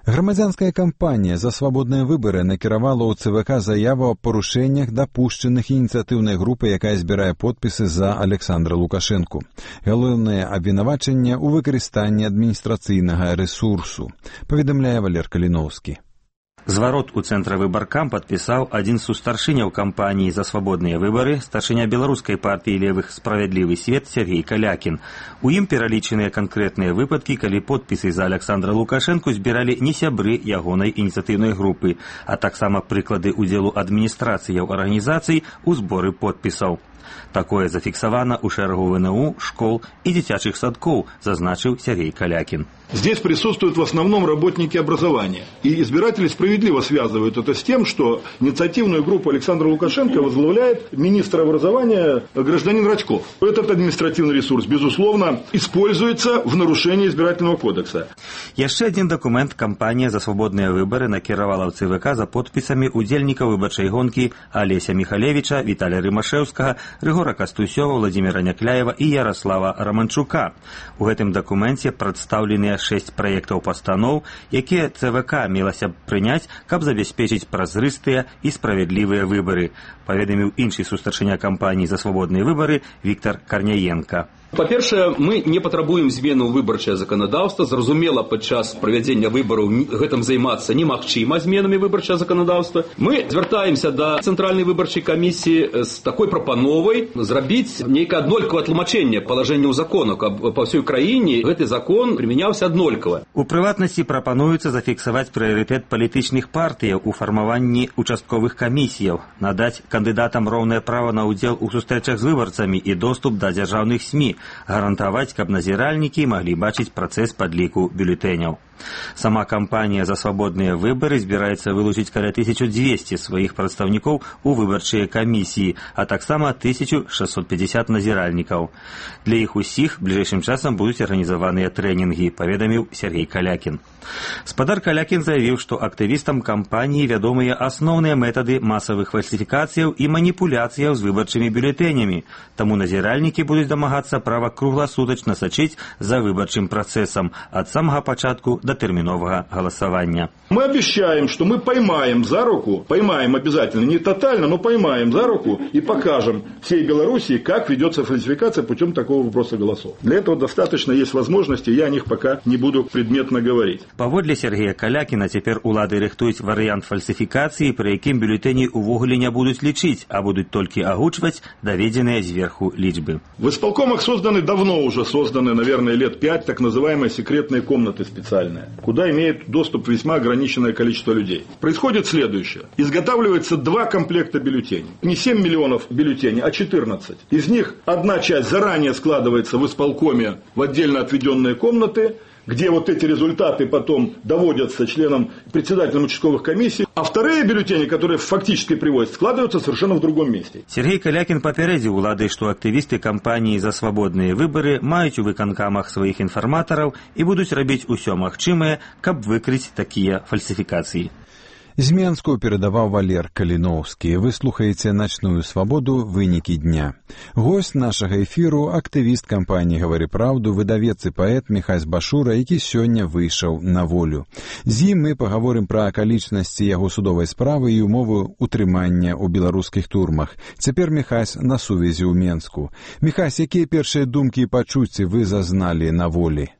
Speaker 1: Грамадзянская кампанія за свабодныя выбары накіравала ў ЦВК заяву аб парушэннях, дапушчаных ініцыятыўнай групы, якая збірае подпісы за Александра Лукашэнку. Галоўнае абвінавачанне ў выкарыстанні адміністрацыйнага рэсурсу, паведамляе Валер Каліноўскі.
Speaker 10: Зварот у цэнтра выбаркам падпісаў адзін з сустаршыняў кампаніі за свабодныя выбары, старшыня беларускай партыі левых «Справядлівы свет» Сергей Калякін. У ім пералічаныя канкрэтныя выпадкі, калі подпісы за Александра Лукашэнку збіралі не сябры ягонай ініцыятыўнай групы, а таксама прыклады ўдзелу адміністрацыяў арганізацый у зборы подпісаў. Такое зафіксавана ў шэрагу ВНУ, школ і дзіцячых садкоў, зазначыў Сергей Калякін.
Speaker 9: Здесь присутствуют в основном работники образования. И избиратели справедливо связывают это с тем, что инициативную группу Александра Лукашенко возглавляет министр образования гражданин Рачков. Этот административный ресурс, безусловно, используется в нарушении избирательного кодекса.
Speaker 10: Яшчэ адзін дакумент кампанія за свабодныя выбары накіравала ў ЦВК за подпісамі удзельнікаў выбарчай гонкі Алеся Михалевича, Віталя Рымашэўскага, Рыгора Кастусёва, Владимира Някляева і Ярослава Романчука. У гэтым дакуменце прадстаўленыя шэсць праектаў пастаноў, якія ЦВК мелася б прыняць, каб забяспечыць празрыстыя і справядлівыя выбары, паведаміў іншы сустаршыня кампаніі за свабодныя выбары Віктор Карняенко.
Speaker 11: Па-першае, мы не патрабуем змену выбарчае заканадаўства. Зразумела, падчас правядзення выбараў гэтым займацца немагчыма зменамі выбарчае заканадаўства. Мы звяртаемся да цэнтральнай выбарчай камісіі з такой прапановай зрабіць нейкае аднолькавае тлумачэнне палажэнняў закону, каб па ўсёй краіне гэты закон прымяняўся аднолькава.
Speaker 10: У прыватнасці прапануецца зафіксаваць прыярытэт палітычных партыяў у фармаванні участковых камісіяў, надаць кандыдатам роўнае права на ўдзел у сустрэчах з выбарцамі і доступ да дзяржаўных СМІ, гарантаваць, каб назіральнікі маглі бачыць працэс падліку бюлетэняў. Сама кампанія за свабодныя выбары збіраецца вылучыць каля тысяча дзвесце сваіх прадстаўнікоў у выбарчыя камісіі, а таксама тысяча шэсцьсот пятьдесят назіральнікаў. Для іх усіх бліжэйшым часам будуць арганізаваныя трэнінгі, паведаміў Сергей Калякін. Спадар Калякін заявіў, што актывістам кампаніі вядомыя асноўныя метады масавых фальсіфікацыяў і маніпуляцыяў з выбарчымі бюлетэнямі, таму назіральнікі будуць дамагацца права кругласутачна сачыць за выбарчым працэсам ад самага пачатку до терминового голосования.
Speaker 9: Мы обещаем, что мы поймаем за руку, поймаем обязательно, не тотально, но поймаем за руку и покажем всей Белоруссии, как ведется фальсификация путем такого вброса голосов. Для этого достаточно есть возможности, я о них пока не буду предметно говорить.
Speaker 10: Паводле Сергея Калякіна, цяпер улады рыхтуюць варыянт фальсификации, пры якім бюлетэней увогуле не будуць лічыць, а будуць толькі агучваць даведзеныя зверху лічбы.
Speaker 9: В исполкомах созданы, давно уже созданы, наверное, лет пять, так называемые секретные комнаты специальные, куда имеет доступ весьма ограниченное количество людей. Происходит следующее. Изготавливается два комплекта бюллетеней. Не семь миллионов бюллетеней, а четырнадцать. Из них одна часть заранее складывается в исполкоме в отдельно отведенные комнаты, где вот эти результаты потом доводятся членам, председателям участковых комиссий, а вторые бюллетени, которые фактически приводят, складываются совершенно в другом месте.
Speaker 10: Сергей Калякін папярэдзіў улады, што актывісты кампаніі за свабодныя выбары маюць у выканкамах сваіх інфарматараў і будуць рабіць усё магчымае, каб выкрыць такія фальсіфікацыі.
Speaker 1: З Менску перадаваў Валер Каліноўскі. Вы слухаеце «Начную свабоду. Вынікі дня». Госць нашага эфіру – актывіст кампаніі «Гавары праўду», выдавец і паэт Міхась Башура, які сёння выйшаў на волю. З ім мы пагаворым пра акалічнасці яго судовай справы і умовы утрымання ў беларускіх турмах. Цяпер Міхась на сувязі ў Менску. Міхась, якія першыя думкі і пачуцці вы зазналі на волі?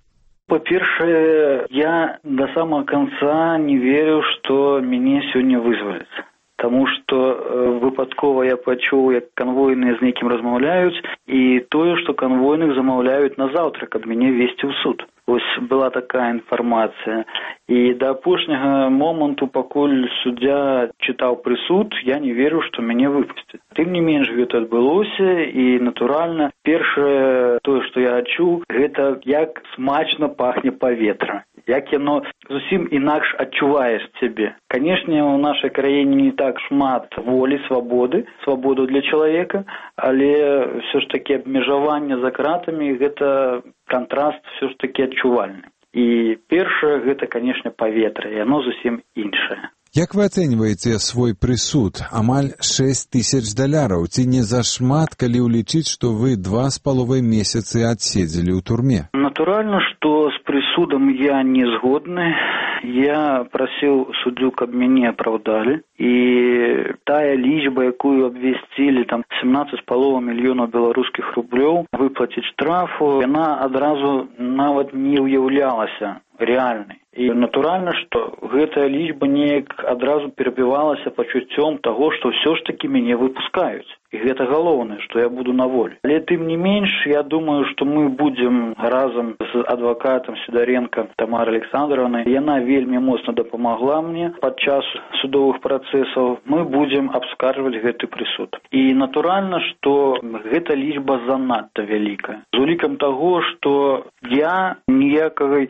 Speaker 12: По-першае, я до самого конца не верю, что меня сегодня вызволят. Потому что э, выпадкова я пачуў, як канвойныя з некім размаўляюць, і тое, што канвойных замаўляюць на заўтра, каб мяне весці ў суд. Вось была такая інфармацыя. І да апошняга моманту, пакуль суддзя чытаў прысуд, я не верю, што мяне выпусцяць. Тым не менш, гэта адбылося, і, натуральна, першае тое, што я адчуў, гэта як смачна пахне паветра. Як яно зусім інакш адчуваеш цябе. Канешне, у нашай краіне не так шмат волі, свабоды, свабоду для чалавека, але ўсё ж такі абмежаванне за кратамі, гэта кантраст ўсё ж такі адчувальны. І першае, гэта, канешне, паветра, і яно зусім іншае.
Speaker 1: Як вы ацэньваеце свой прысуд? Амаль шэсць тысяч даляраў. Ці не зашмат, калі ўлічыць, што вы два з паловай месяцы адседзелі ў турме?
Speaker 12: Натуральна, што з прысудам я не згодны. Я просил суддю, каб мяне апраўдалі. І тая лічба, якую абвясцілі, там семнадцать з паловай мільёнаў беларускіх рублёў, выплаціць штрафу, яна адразу нават не ўяўлялася рэальнай. І натуральна, што гэтая лічба неяк адразу перабівалася пачуццём таго, што ўсё ж такі мяне выпускаюць. І гэта галоўнае, што я буду на волі. Але тым не менш, я думаю, што мы будзем разам з адвакатам Сідаренко Тамарай Александровнай. Яна вельмі моцна дапамагла мне падчас судовых працэсаў. Мы будзем абскарджваць гэты прысуд. І натуральна, што гэта лічба занадта вялікая. З улікам таго, што я ніякай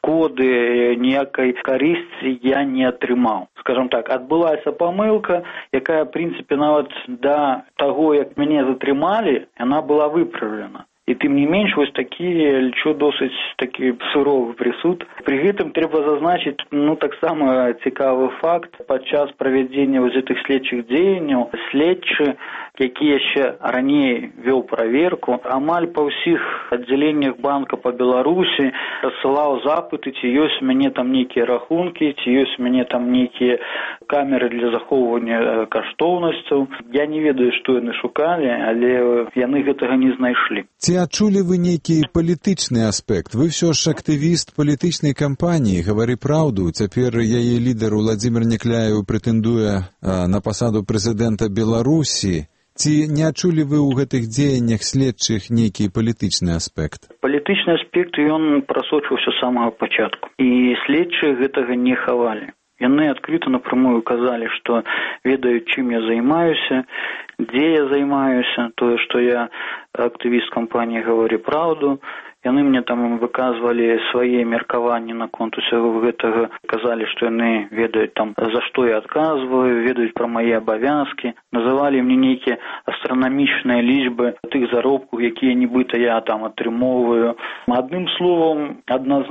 Speaker 12: шкоды, ніякай карысці я не атрымаў. Скажам так, адбылася памылка, якая, в прынцыпе, нават да таго, як мяне затрымалі, яна была выпраўлена. І тым не менш, вось такі, я лічу, досыць такі суровы прысуд. Пры гэтым трэба зазначыць, ну, таксама цікавы факт. Падчас правядзення вось гэтых следчых дзеянняў следчы, які яшчэ раней вёў праверку, амаль па ўсіх аддзяленнях банка па Беларусі рассылаў запыты, ці ёсць у мяне там нейкія рахункі, ці ёсць у мяне там нейкія камеры для захоўвання каштоўнасцяў. Я не ведаю, што яны шукалі, але яны гэтага не знайшлі.
Speaker 1: Ці адчулі вы нейкі палітычны аспект? Вы ўсё ж актывіст палітычнай кампаніі, гавары праўду. Цяпер яе лідар Уладзімір Някляеў прэтэндуе на пасаду прэзідэнта Беларусі. Ці не адчулі вы ў гэтых дзеяннях следчых нейкі палітычны аспект?
Speaker 12: Палітычны аспект, ён прасочваўся з самага пачатку. І следчыя гэтага не хавалі. Яны адкрыта напрамую казалі, што ведаюць, чым я займаюся, дзе я займаюся, тое, што я актывіст кампаніі «Гавары праўду». Яны мне там выказвалі свае меркаванні наконт усяго гэтага, казалі, што яны ведаюць там, за што я адказваю, ведаюць пра мае абавязкі, называлі мне нейкія астранамічныя лічбы тых заробкаў, якія нібыта я там атрымоўваю. Адным словам,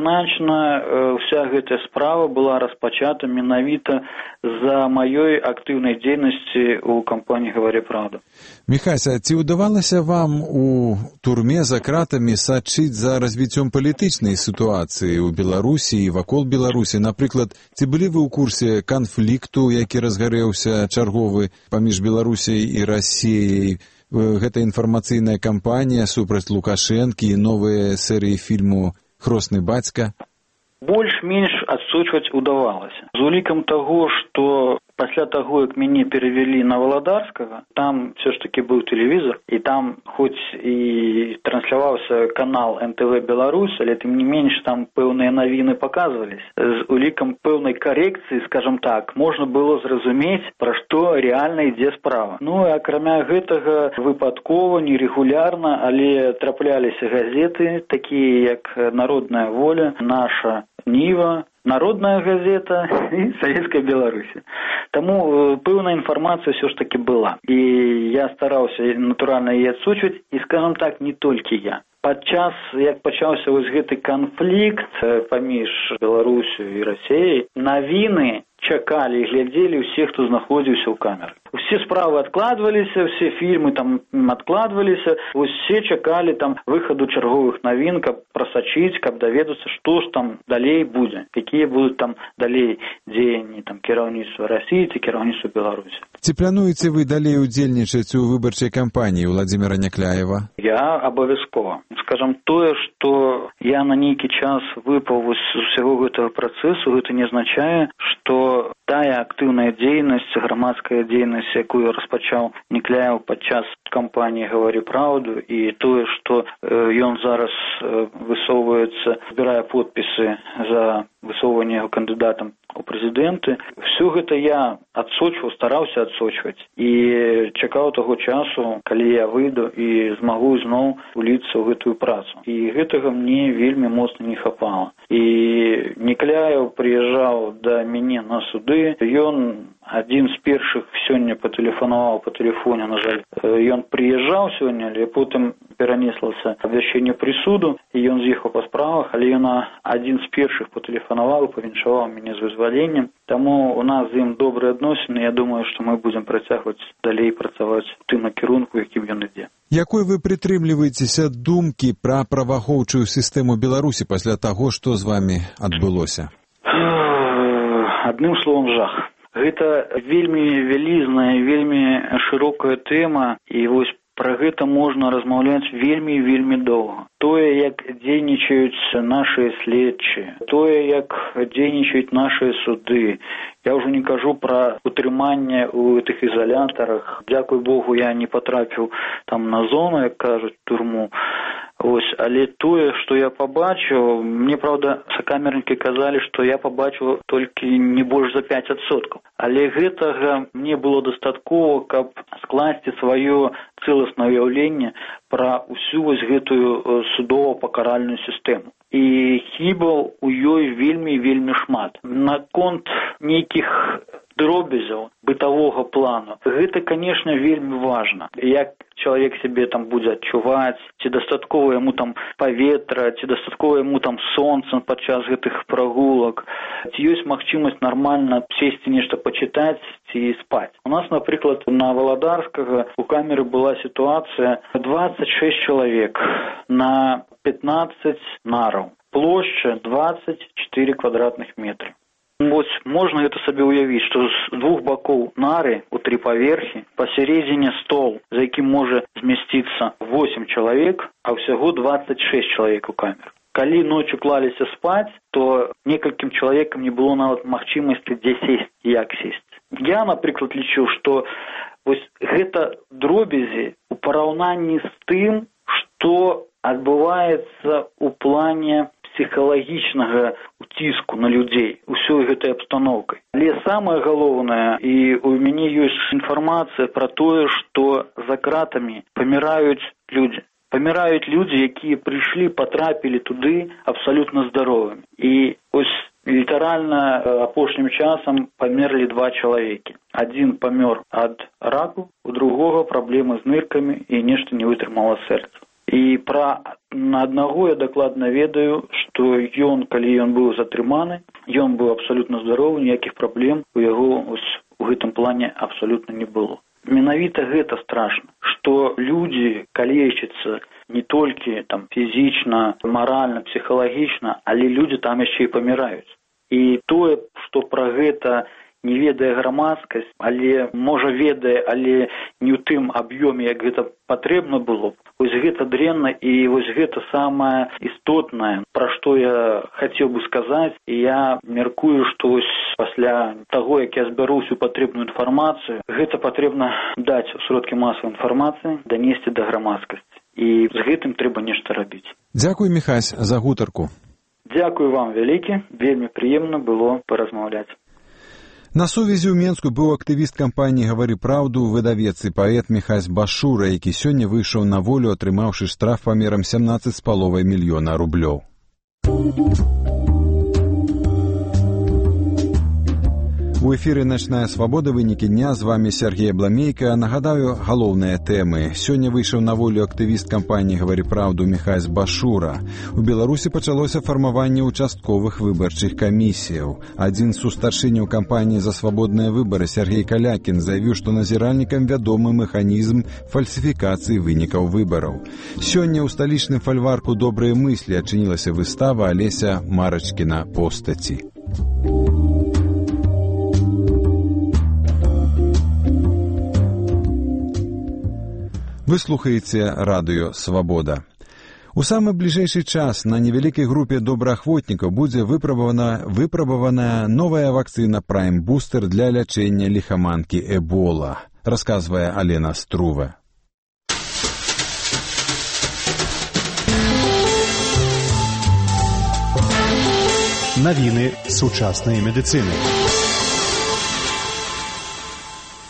Speaker 12: адназначна вся гэтая справа была распачата менавіта за маёй актыўнай дзейнасці ў кампаніі «Гавары праўду».
Speaker 1: Міхася, ці ўдавалася вам у турме за кратамі сачыць за развіццём палітычнай сітуацыі ў Беларусі і вакол Беларусі? Напрыклад, ці былі вы ў курсе канфлікту, які разгарэўся чарговы паміж Беларусяй і Расіяй? Гэта інфармацыйная кампанія супраць Лукашэнкі і новыя серыі фільму «Хросны бацька»?
Speaker 12: Больш-менш адсочваць удавалася. З улікам таго, што пасля таго, як мяне перавялі на Валадарскага, там все ж таки быў тэлевізор, і там хоць і трансляваўся канал эн тэ вэ Беларусь, але тым не менш там пэўныя навіны паказваліся. З улікам пэўнай карекцыі, скажам так, можна было зразумець, пра што рэальна ідзе справа. Ну, і акрамя гэтага выпадкова, нерэгулярна, але трапляліся газеты, такія як «Народная воля», «Наша», «Ніва», «Народная газета» і «Савецкая Беларусі». Таму пэўная інфармацыя ўсё ж таки была. І я стараўся, натуральна, яе адсочваць, і, скажам так, не толькі я. Падчас, як пачаўся вось гэты канфлікт паміж Беларусю і Расіяй, навіны чакалі і глядзелі ўсе, хто знаходзіўся ў камеры. Усе справы адкладваліся, усе фільмы там адкладваліся, усе чакалі там выхаду чарговых навін, каб прасачыць, каб даведацца, што ж там далей будзе, якія будуць там далей дзеянні там кіраўніцтва Расіі ці кіраўніцтва Беларусі.
Speaker 1: Ці плануеце вы далей удзельнічаць у выбарчай кампаніі Уладзіміра Някляева?
Speaker 12: Я абавязкова. Скажам, тое, што я на нейкі час выпаў з усяго гэтага працэсу, гэта не азначае, што тая актыўная дзейнасць, грамадская дзейнасць, якую распачаў Някляеў падчас кампаніі «Гавары праўду», і тое, што ён зараз высоўваецца, збірае подпісы за высоўванне яго кандыдатам у прэзідэнты. Всё гэта я адсочваў, стараўся адсочваць і чакаў таго часу, калі я выйду і змагу зноў уліцца ў гэтую працу. І гэтага мне вельмі моцна не хапала. І Някляеў прыязджаў да мяне на суды, ён Адзін з першых сёння патэлефанаваў па тэлефоне, на жаль. Ён прыязджаў сёння, але потым перанеслася абвяшчэнне прысуду, і ён з'ехаў па справах, але ён адзін з першых патэлефанаваў і павіншаваў мяне з вызваленнем. Таму у нас з ім добрыя адносіны, я думаю, што мы будзем працягваць далей працаваць у тым накірунку, якім ён ідзе.
Speaker 1: Якой вы прытрымліваецеся думкі пра праваахоўчую сістэму Беларусі пасля таго, што з вамі адбылося?
Speaker 12: Адным словам, жах. Гэта вельмі вялізная, вельмі шырокая тэма, і вось пра гэта можна размаўляць вельмі і вельмі доўга. Тое, як дзейнічаюць нашыя следчыя, тое, як дзейнічаюць нашыя суды. Я ўжо не кажу пра утрыманне ў гэтых ізалятарах. Дзякуй Богу, я не патрапіў там на зону, як кажуць, турму. Ось, але тое, што я пабачыў, мне, правда, сакамернікі казалі, што я пабачыў толькі не больш за пяць адсоткаў. Але гэтага мне было дастаткова, каб скласці сваё цэласнае ўяўленне пра ўсю вось гэтую судова-пакаральную сістэму. І хібаў у ёй вельмі-вельмі шмат. Наконт нейкіх дробязяў бытавога плану. Гэта, конечно, вельмі важна. Як чалавек сябе там будзе адчуваць, ці дастаткова яму там паветра, ці дастаткова яму там сонца падчас гэтых прагулак, ці ёсць магчымасць нармальна сесці нешта пачытаць ці спаць. У нас, напрыклад, на Валадарскага у камеры была сітуацыя двадцать шесть чалавек на пятнадцать нараў. Плошча двадцать четыре квадратных метра. Вось можна гэта сабе ўявіць, што з двух бакоў нары у тры паверхі, пасярэдзіне стол, за якім можа змясціцца восемь чалавек, а ўсяго двадцать шесть чалавек у камеры. Калі ночью клаліся спаць, то некалькім чалавекам не было нават магчымасці дзе сесть, як сесть. Я, напрыклад, лічу, што вось гэта дробязі у параўнанні з тым, што адбываецца ў плане псіхалагічнага уціску на людзей усёй гэтай абстаноўкай. Але самае галоўнае, і ў мяне ёсць інфармацыя пра тое, што за кратамі паміраюць людзі. Паміраюць людзі, якія прыйшлі, патрапілі туды абсалютна здаровымі. І ось літаральна апошнім часам памерлі два чалавекі. Адзін памёр ад раку, у другога праблемы з ныркамі і нешта не вытрымала сэрца. І пра на аднаго я дакладна ведаю, што ён, калі ён быў затрыманы, ён быў абсалютна здаровы, ніякіх праблем у яго ось у гэтым плане абсалютна не было. Менавіта гэта страшна, што людзі калечацца не толькі там фізічна, маральна, псіхалагічна, але людзі там яшчэ і паміраюць. І тое, што пра гэта не ведае грамадскасць, але, можа, ведае, але не ў тым аб'ёме, як гэта патрэбна было б. Вось гэта дрэнна, і вось гэта самае істотнае, пра што я хацеў бы сказаць. І я мяркую, што вось пасля таго, як я збяру ўсю патрэбную інфармацыю, гэта патрэбна даць у сродкі масавай інфармацыі, данесці да грамадскасці. І з гэтым трэба нешта рабіць.
Speaker 1: Дзякуй, Міхась, за гутарку.
Speaker 12: Дзякуй вам вялікі, вельмі прыемна было паразмаўляць.
Speaker 1: На сувязі ў Менску быў актывіст кампаніі «Гавары праўду», выдавец і паэт Міхась Башура, які сёння выйшаў на волю, атрымаўшы штраф памерам семнаццаць з паловай мільёна рублёў. У эфіры «Начная свабода», вынікі дня, з вами Сергей Бламейка. Нагадаю, галоўныя тэмы. Сёння выйшаў на волю актывіст кампаніі «Гавары праўду» Міхась Башура. У Беларусі пачалося фармаванне участковых выбарчых камісіяў. Адзін з сустаршыняў кампаніі «За свабодныя выбары» Сергей Калякін заявіў, што назіральнікам вядомы механізм фальсіфікацыі вынікаў выбараў. Сёння ў сталічным фальварку «Добрыя мыслі» адчынілася выстава Алеся Марачкіна «Постаці». Вы слухаеце радыё «Свабода». У самы бліжэйшы час на невялікай групе добраахвотнікаў будзе выпрабавана выпрабаваная новая вакцына «Прайм-бустер» для лячэння ліхаманкі Эбола, расказвае Алена Струва.
Speaker 13: Навіны сучаснай медыцыны.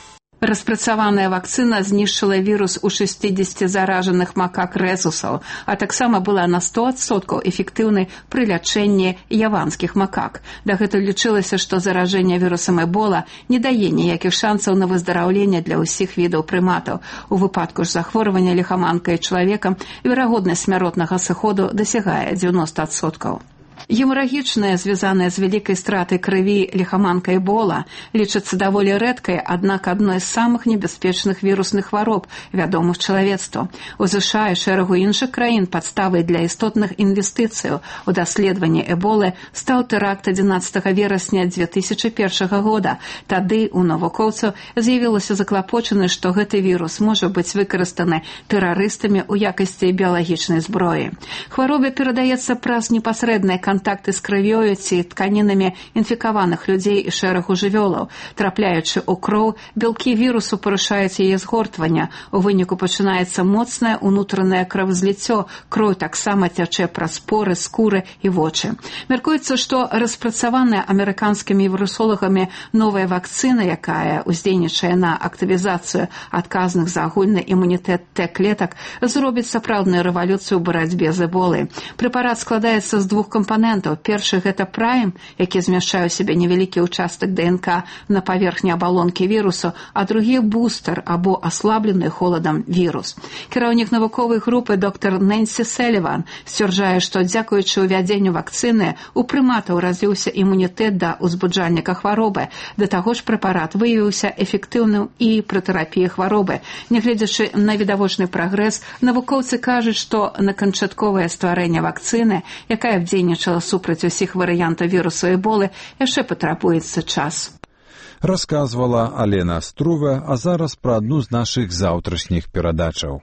Speaker 13: Распрацаваная вакцына знішчыла вірус у шестидесяти заражаных макак рэзусаў, а таксама была на сто адсоткаў эфектыўнай пры лячэнні яванскіх макак. Дагэтуль лічылася, што заражэнне вірусам эбола не дае ніякіх шансаў на выздараўленне для ўсіх відаў прыматаў. У выпадку ж захворвання ліхаманкай чалавека верагоднасць смяротнага сыходу дасягае дзевяноста адсоткаў. Гемарагічная, звязаная з вялікай стратай крыві ліхаманка эбола, лічыцца даволі рэдкай, аднак адной з самых небяспечных вірусных хвароб, вядомых чалавецтву. У ЗША і шэрагу іншых краін падставай для істотных інвестыцыяў у даследаванне эболы стаў тэракт адзінаццатага верасня дзве тысячы першага года. Тады у навукоўцаў з'явілася заклапочанасць, што гэты вірус можа быць выкарыстаны тэрарыстамі ў якасці біялагічнай зброі. Хвароба перадаецца праз непасрэднае контакты з крывёю ці тканінамі інфікаваных людзей і шэрагу жывёлаў. Трапляючы ў кроў, белкі вірусу парушаюць яе згортванне. У выніку пачынаецца моцнае ўнутранае кровазліццё. Кроў таксама цячэ праз поры, скуры і вочы. Мяркуецца, што распрацаваная амерыканскімі вірусолагамі новая вакцына, якая ўздзейнічае на актывізацыю адказных за агульны імунітэт Т-клетак, зробіць сапраўдную рэвалюцыю ў барацьбе з эболай. Прэпарат складаецца з двух кампонентаў. Першы – гэта прайм, які змяшчае ў сябе невялікі ўчастак ДНК на паверхні абалонкі вірусу, а другі – бустер або аслаблены холадам вірус. Кіраўнік навуковай групы доктор Нэнсі Селіван сцвярджае, што дзякуючы ўвядзенню вакцыны у прыматаў развіўся імунітэт да ўзбуджальніка хваробы. Да таго ж прэпарат выявіўся эфектыўным і пры тэрапіі хваробы. Нягледзячы на відавочны прагрэс, навукоўцы кажуць, што на канчатковае стварэнне вакцыны, якая дзейнічала супраць усіх варыянтаў вірусу эболы, яшчэ патрабуецца час.
Speaker 1: Расказвала Алена Струва, а зараз пра адну з нашых заўтрашніх перадачаў.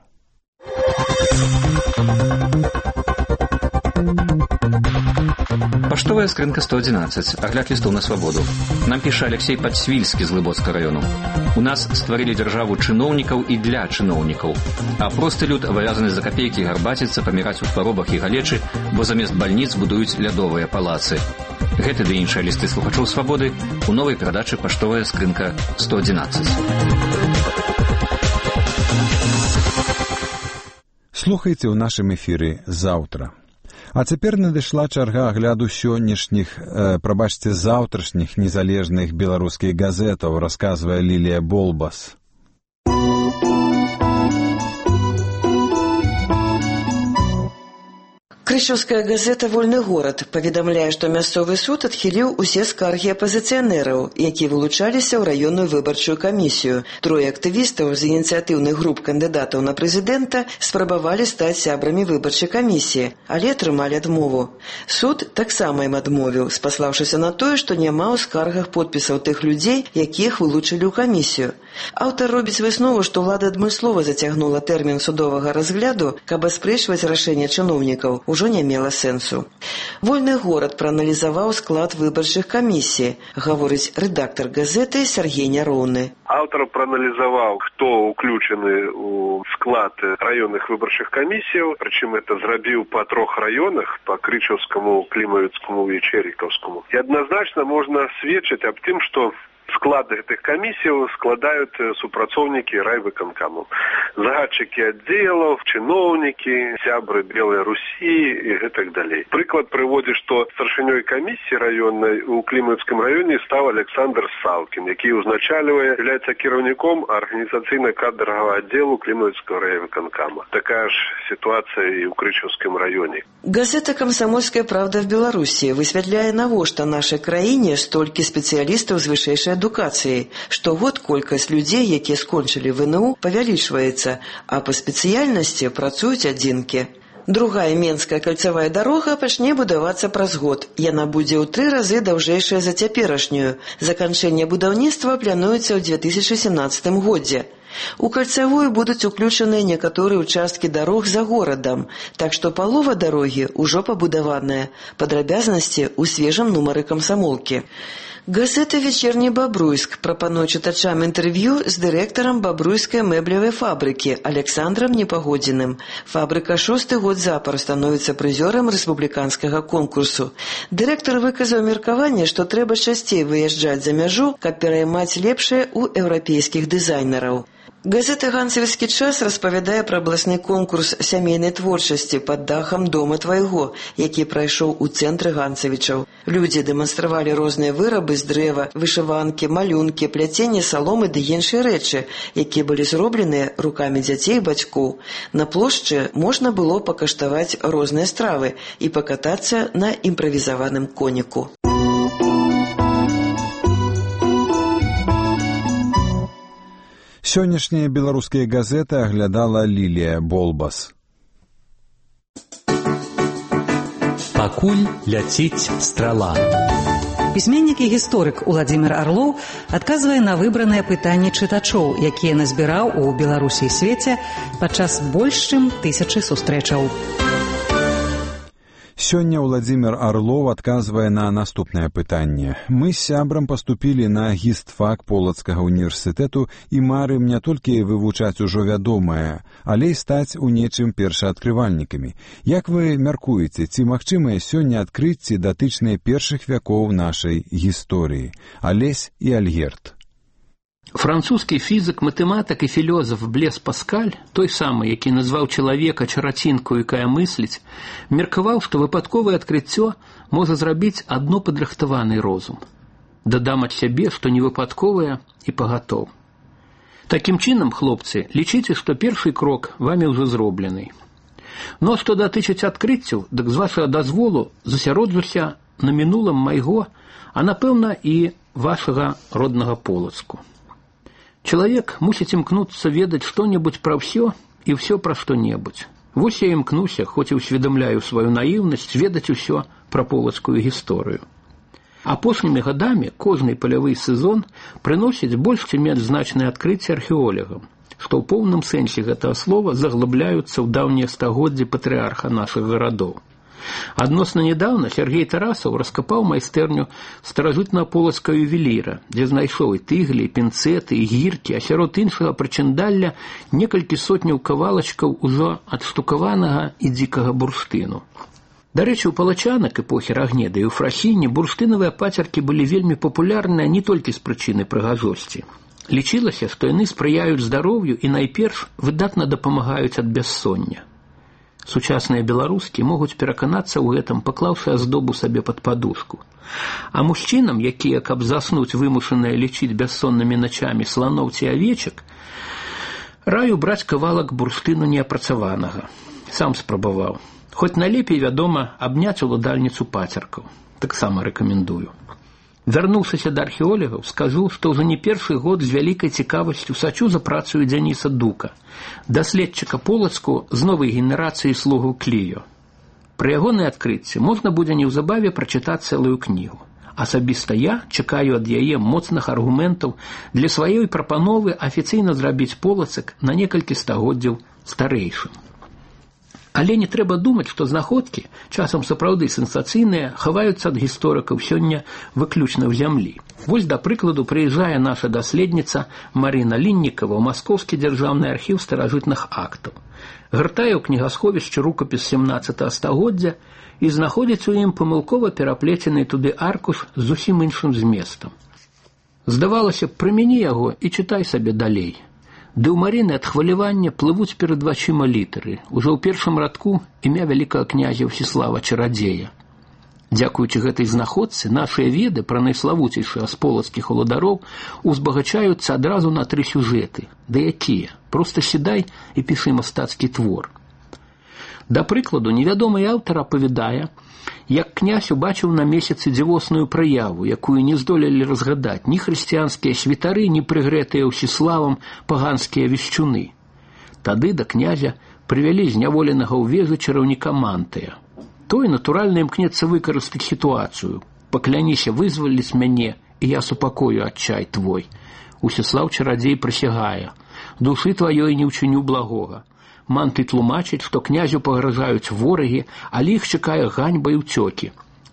Speaker 14: Паштовая скрынка сто адзінаццаць. Агляд лістоў на свабоду. Нам піша Алексей Падсвільскі з Глыбоцкага району. У нас стварылі дзяржаву чыноўнікаў і для чыноўнікаў. А просты люд абавязаны за капейкі гарбаціцца, паміраць у хваробах і галечы, бо замест бальніц будуюць лядовыя палацы. Гэты ды іншыя лісты слухачоў свабоды у новай перадачы «Паштовая скрынка сто адзінаццаць».
Speaker 1: Слухайце ў нашым эфіры заўтра. А цяпер надышла чарга агляду сённяшніх, э, прабачце, заўтрашніх незалежных беларускіх газетаў, расказвае Лілія Болбас.
Speaker 15: Крышаўская газета «Вольны горад» паведамляе, што мясцовы суд адхіліў усе скаргі апазіцыянераў, якія вылучаліся ў раённую выбарчую камісію. Трое актывістаў з ініцыятыўных груп кандыдатаў на прэзідэнта спрабавалі стаць сябрамі выбарчай камісіі, але атрымалі адмову. Суд таксама ім адмовіў, спаслаўшыся на тое, што няма ў скаргах подпісаў тых людзей, якіх вылучылі ў камісію. Аўтар робіць выснову, што ўлада адмыслова зацягнула тэрмін судовага разгляду, каб аспрэчваць рашэнне чыноўнікаў ужо не мела сэнсу. «Вольны горад» прааналізаваў склад выбарчых камісій, гаворыць рэдактар газеты Сергей Няроўны.
Speaker 16: Аўтар прааналізаваў, хто уключаны ў склад раённых выбарчых камісіяў, прычым это зрабіў па трох раёнах, па Крычаўскаму, Клімавіцкаму і Чэрікаўскаму. І адназначна можна сведчыць аб тым, што склад гэтых камісіяў складаюць супрацоўнікі райвыканкаму. Загадчыкі аддзелаў, чыноўнікі, сябры Белай Русі і гэтак далей. Прыклад прыводзіць, што старшынёй камісіі раённай у Клімаўскім раёне стаў Александр Салкін, які ўзначальвае, являецца кіраўніком арганізацыйна-кадравага аддзелу Клімаўскага райвыканкама. Такая ж сітуацыя і ў Крычаўскім раёне.
Speaker 15: Газета «Камсамольская правда» в Беларусі высвятляе, навошта нашай краіне столькі спецыялістаў з вышэйшай адукацыяй. Штогод колькасць людзей, якія скончылі ВНУ, павялічваецца, а па спецыяльнасці працуюць адзінкі. Другая Менская кальцавая дарога пачне будавацца праз год. Яна будзе ў тры разы даўжэйшая за цяперашнюю. Заканчэнне будаўніцтва плануецца ў дзве тысячы сямнаццатым годзе. У кальцавую будуць уключаныя некаторыя ўчасткі дарог за горадам, так што палова дарогі ўжо пабудаваная. Падрабязнасці ў свежым нумары камсамолкі. Газета «Вечерний Бобруйск» прапануе чытачам інтэрв'ю з дырэктарам бабруйскай мэблевай фабрыкі Александром Непагодзіным. Фабрыка шосты год запар становіцца прызёрам рэспубліканскага конкурсу. Дырэктар выказаў меркаванне, што трэба часцей выязджаць за мяжу, каб пераймаць лепшае ў еўрапейскіх дызайнераў. Газета «Ганцевскі час» распавядае пра абласны конкурс сямейнай творчасці пад дахам дома твайго, які прайшоў у цэнтры ганцевічаў. Людзі дэманстравалі розныя вырабы з дрэва, вышыванкі, малюнкі, пляценне саломы ды іншыя рэчы, якія былі зробленыя рукамі дзяцей і бацькоў. На плошчы можна было пакаштаваць розныя стравы і пакатацца на імправізаваным коніку.
Speaker 1: Сённяшнія беларускія газеты аглядала Лілія Болбас.
Speaker 3: Пакуль ляціць страла.
Speaker 17: Пісьменнік і гісторык Уладзімір Арлоў адказвае на выбраныя пытанні чытачоў, якія назбіраў у Беларусі і свеце падчас больш чым тысячы сустрэчаў.
Speaker 1: Сёння Уладзімір Арлоў адказвае на наступнае пытанне. Мы з сябрам паступілі на гістфак Полацкага універсітэту і марым не толькі вывучаць ужо вядомае, але і стаць у нечым першаадкрывальнікамі. Як вы мяркуеце, ці магчымыя сёння адкрыцці датычныя першых вякоў нашай гісторыі? Алесь і Альгерт.
Speaker 18: Французскі фізик, матэматык і філёзаф Блес Паскаль, той самы, які назваў чалавека чарацінкаю, якая мысліць, меркаваў, што выпадковае адкрыццё можа зрабіць адно падрыхтаваны розум. Дадам ад сябе, што не выпадковае і пагатоў. Такім чынам, хлопцы, лічыце, што першы крок вамі ўжо зроблены. Но што датычыць адкрыццяў, дык з вашага дазволу засяроджуся на мінулым майго, а напэўна і вашага роднага Полацку. Чалавек мусіць імкнуцца ведаць што-небудзь пра ўсё і ўсё пра што-небудзь. Вось я імкнуся, хоць і ўсведамляю сваю наіўнасць, ведаць усё пра полацкую гісторыю. Апошнімі гадамі кожны палявы сезон прыносіць больш ці менш значныя адкрыцці археолагам, што ў поўным сэнсе гэтага слова заглыбляюцца ў даўнія стагоддзі патрыарха нашых гарадоў. Адносна нядаўна Сергей Тарасаў раскапаў майстэрню старажытна-полацкага ювеліра, дзе знайшоў і тыглі, і пінцэты, і гіркі, а сярод іншага прычындалля некалькі сотняў кавалачкаў ужо адштукаванага і дзікага бурштыну. Дарэчы, у палачанак эпохі Рагнеда і ў Фрасіні бурштынавыя пацеркі былі вельмі папулярныя не толькі з прычыны прыгажосці. Лічылася, што яны спрыяюць здароўю і найперш выдатна дапамагаюць ад бяссоння. Сучасныя беларускі могуць пераканацца ў гэтым, паклаўшы аздобу сабе пад падушку. А мужчынам, якія, каб заснуць, вымушаныя лічыць бяссоннымі начамі сланоў ці авечак, раю браць кавалак бурштыну неапрацаванага. Сам спрабаваў. Хоць налепей, вядома, абняць уладальніцу пацеркаў. Таксама рэкамендую. Вярнуўшыся да археолагаў, скажу, што ўжо не першы год з вялікай цікавасцю сачу за працаю Дзяніса Дука, даследчыка Полацку з новай генерацыі слугаў Кліё. Пры ягонай адкрыцці можна будзе неўзабаве прачытаць цэлую кнігу. Асабіста я чакаю ад яе моцных аргументаў для сваёй прапановы афіцыйна зрабіць Полацак на некалькі стагоддзяў старэйшым. Але не трэба думаць, што знаходкі, часам сапраўды сенсацыйныя, хаваюцца ад гісторыкаў сёння выключна ў зямлі. Вось, да прыкладу, прыязджае наша даследніца Марына Ліннікава ў Маскоўскі дзяржаўны архіў старажытных актаў. Гартае ў кнігасховішчы рукапіс сямнаццатага стагоддзя і знаходзіць у ім памылкова пераплецены туды аркуш з зусім іншым зместам. Здавалася б, прымяні яго і чытай сабе далей. Ды ў Марыны ад хвалявання плывуць перад вачыма літары. Ужо ў першым радку імя вялікага князя Ўсіслава Чарадзея. Дзякуючы гэтай знаходцы, нашыя веды пра найславуцейшыя з полацкіх уладароў узбагачаюцца адразу на тры сюжэты. Да якія? Проста сідай і пішы мастацкі твор. Да прыкладу, невядомы аўтар апавядае, як князь убачыў на месяцы дзівосную праяву, якую не здолелі разгадаць ні хрысціянскія святары, ні прыгрэтыя Ўсіславам паганскія вешчуны. Тады да князя прывялі зняволенага ў вежы чараўніка Мантыя. Той, натуральна, імкнецца выкарыстаць сітуацыю. Пакляніся, вызваліць мяне, і я супакою адчай твой. Ўсіслаў чарадзей прысягае. Душы тваёй не ўчыню благога. Манты тлумачыць, што князю пагражаюць ворагі, але іх чакае ганьба і ўцёкі.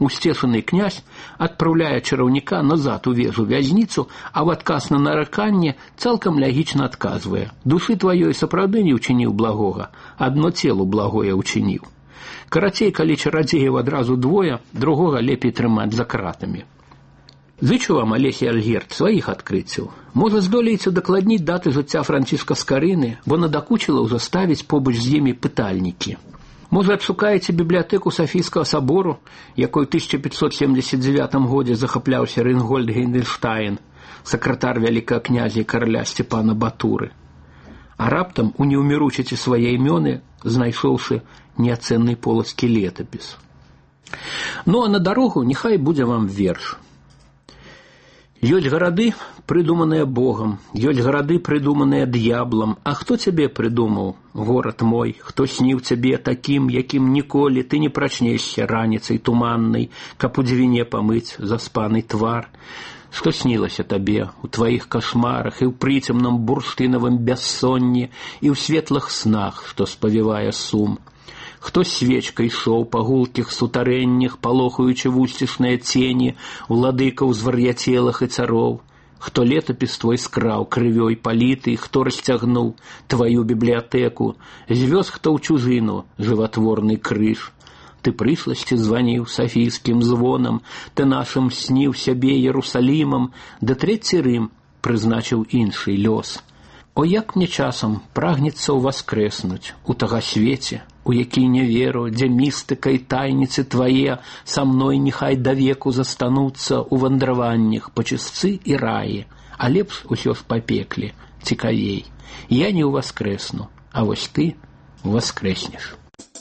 Speaker 18: Усцешаны князь адпраўляе чараўніка назад у вежу вязніцу, а в адказ на нараканне цалкам лягічна адказвае: душы тваёй сапраўды не ўчыніў благога, адно целу благое ўчыніў. Карацей, калі чарадзеяў адразу двое, другога лепей трымаць за кратамі. Зычу вам, Алехі Альгерд, сваіх адкрыццяў. Можа, здолееце дакладніць даты жыцця Франціска Скарыны, бо надакучыла ўжо ставіць побач з імі пытальнікі. Можа, адшукаеце бібліятэку Сафійскага сабору, якой у тысяча пятьсот семьдесят девятом годзе захапляўся Рейнгольд Гейндельштайн, сакратар вялікага князя і караля Сцепана Батуры. А раптам у неўміручаці свае імёны, знайшоўшы неацэнны полацкі летапіс. Ну, а на дарогу няхай будзе вам верш. Ёсць гарады, прыдуманыя Богам, ёсць гарады, прыдуманыя д'яблам. А хто цябе прыдумаў, горад мой? Хто сніў цябе такім, якім ніколі ты не прачнешся раніцай туманнай, каб у дзвіне памыць заспаны твар? Што снілася табе у тваіх кашмарах і ў прыцемным бурштынавым бяссонні, і ў светлых снах, што спавівае сум? Хто свечкай шоў па гулкіх сутарэннях, палохаючы вусцішныя цені уладыкаў звар'яцелых і цароў? Хто летапіс твой скраў крывёй паліты, хто расцягнуў тваю бібліятэку, звёз хто ў чужыну жыватворны крыж? Ты прышласці званіў сафійскім звонам, ты нашым сніў сябе Ерусалімам, да трэці Рым прызначыў іншы лёс. О, як мне часам прагнецца ўваскрэснуць у тага свеце, у які не веру, дзе містыка і тайніцы твае са мной няхай давеку застануцца ў вандраваннях па чысцы і раі, а лепш усё ж па пекле, цікавей. Я не ўваскрэсну, а вось ты ўваскрэснеш.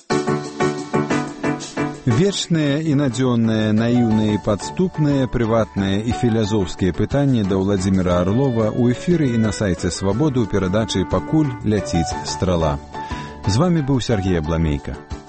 Speaker 1: Вечныя і надзённыя, наіўныя і падступныя, прыватныя і філазофскія пытанні да Владзіміра Арлова ў эфіры і на сайце Свабоды ў перадачы «Пакуль ляціць страла». З вами быў Сергей Абламейка.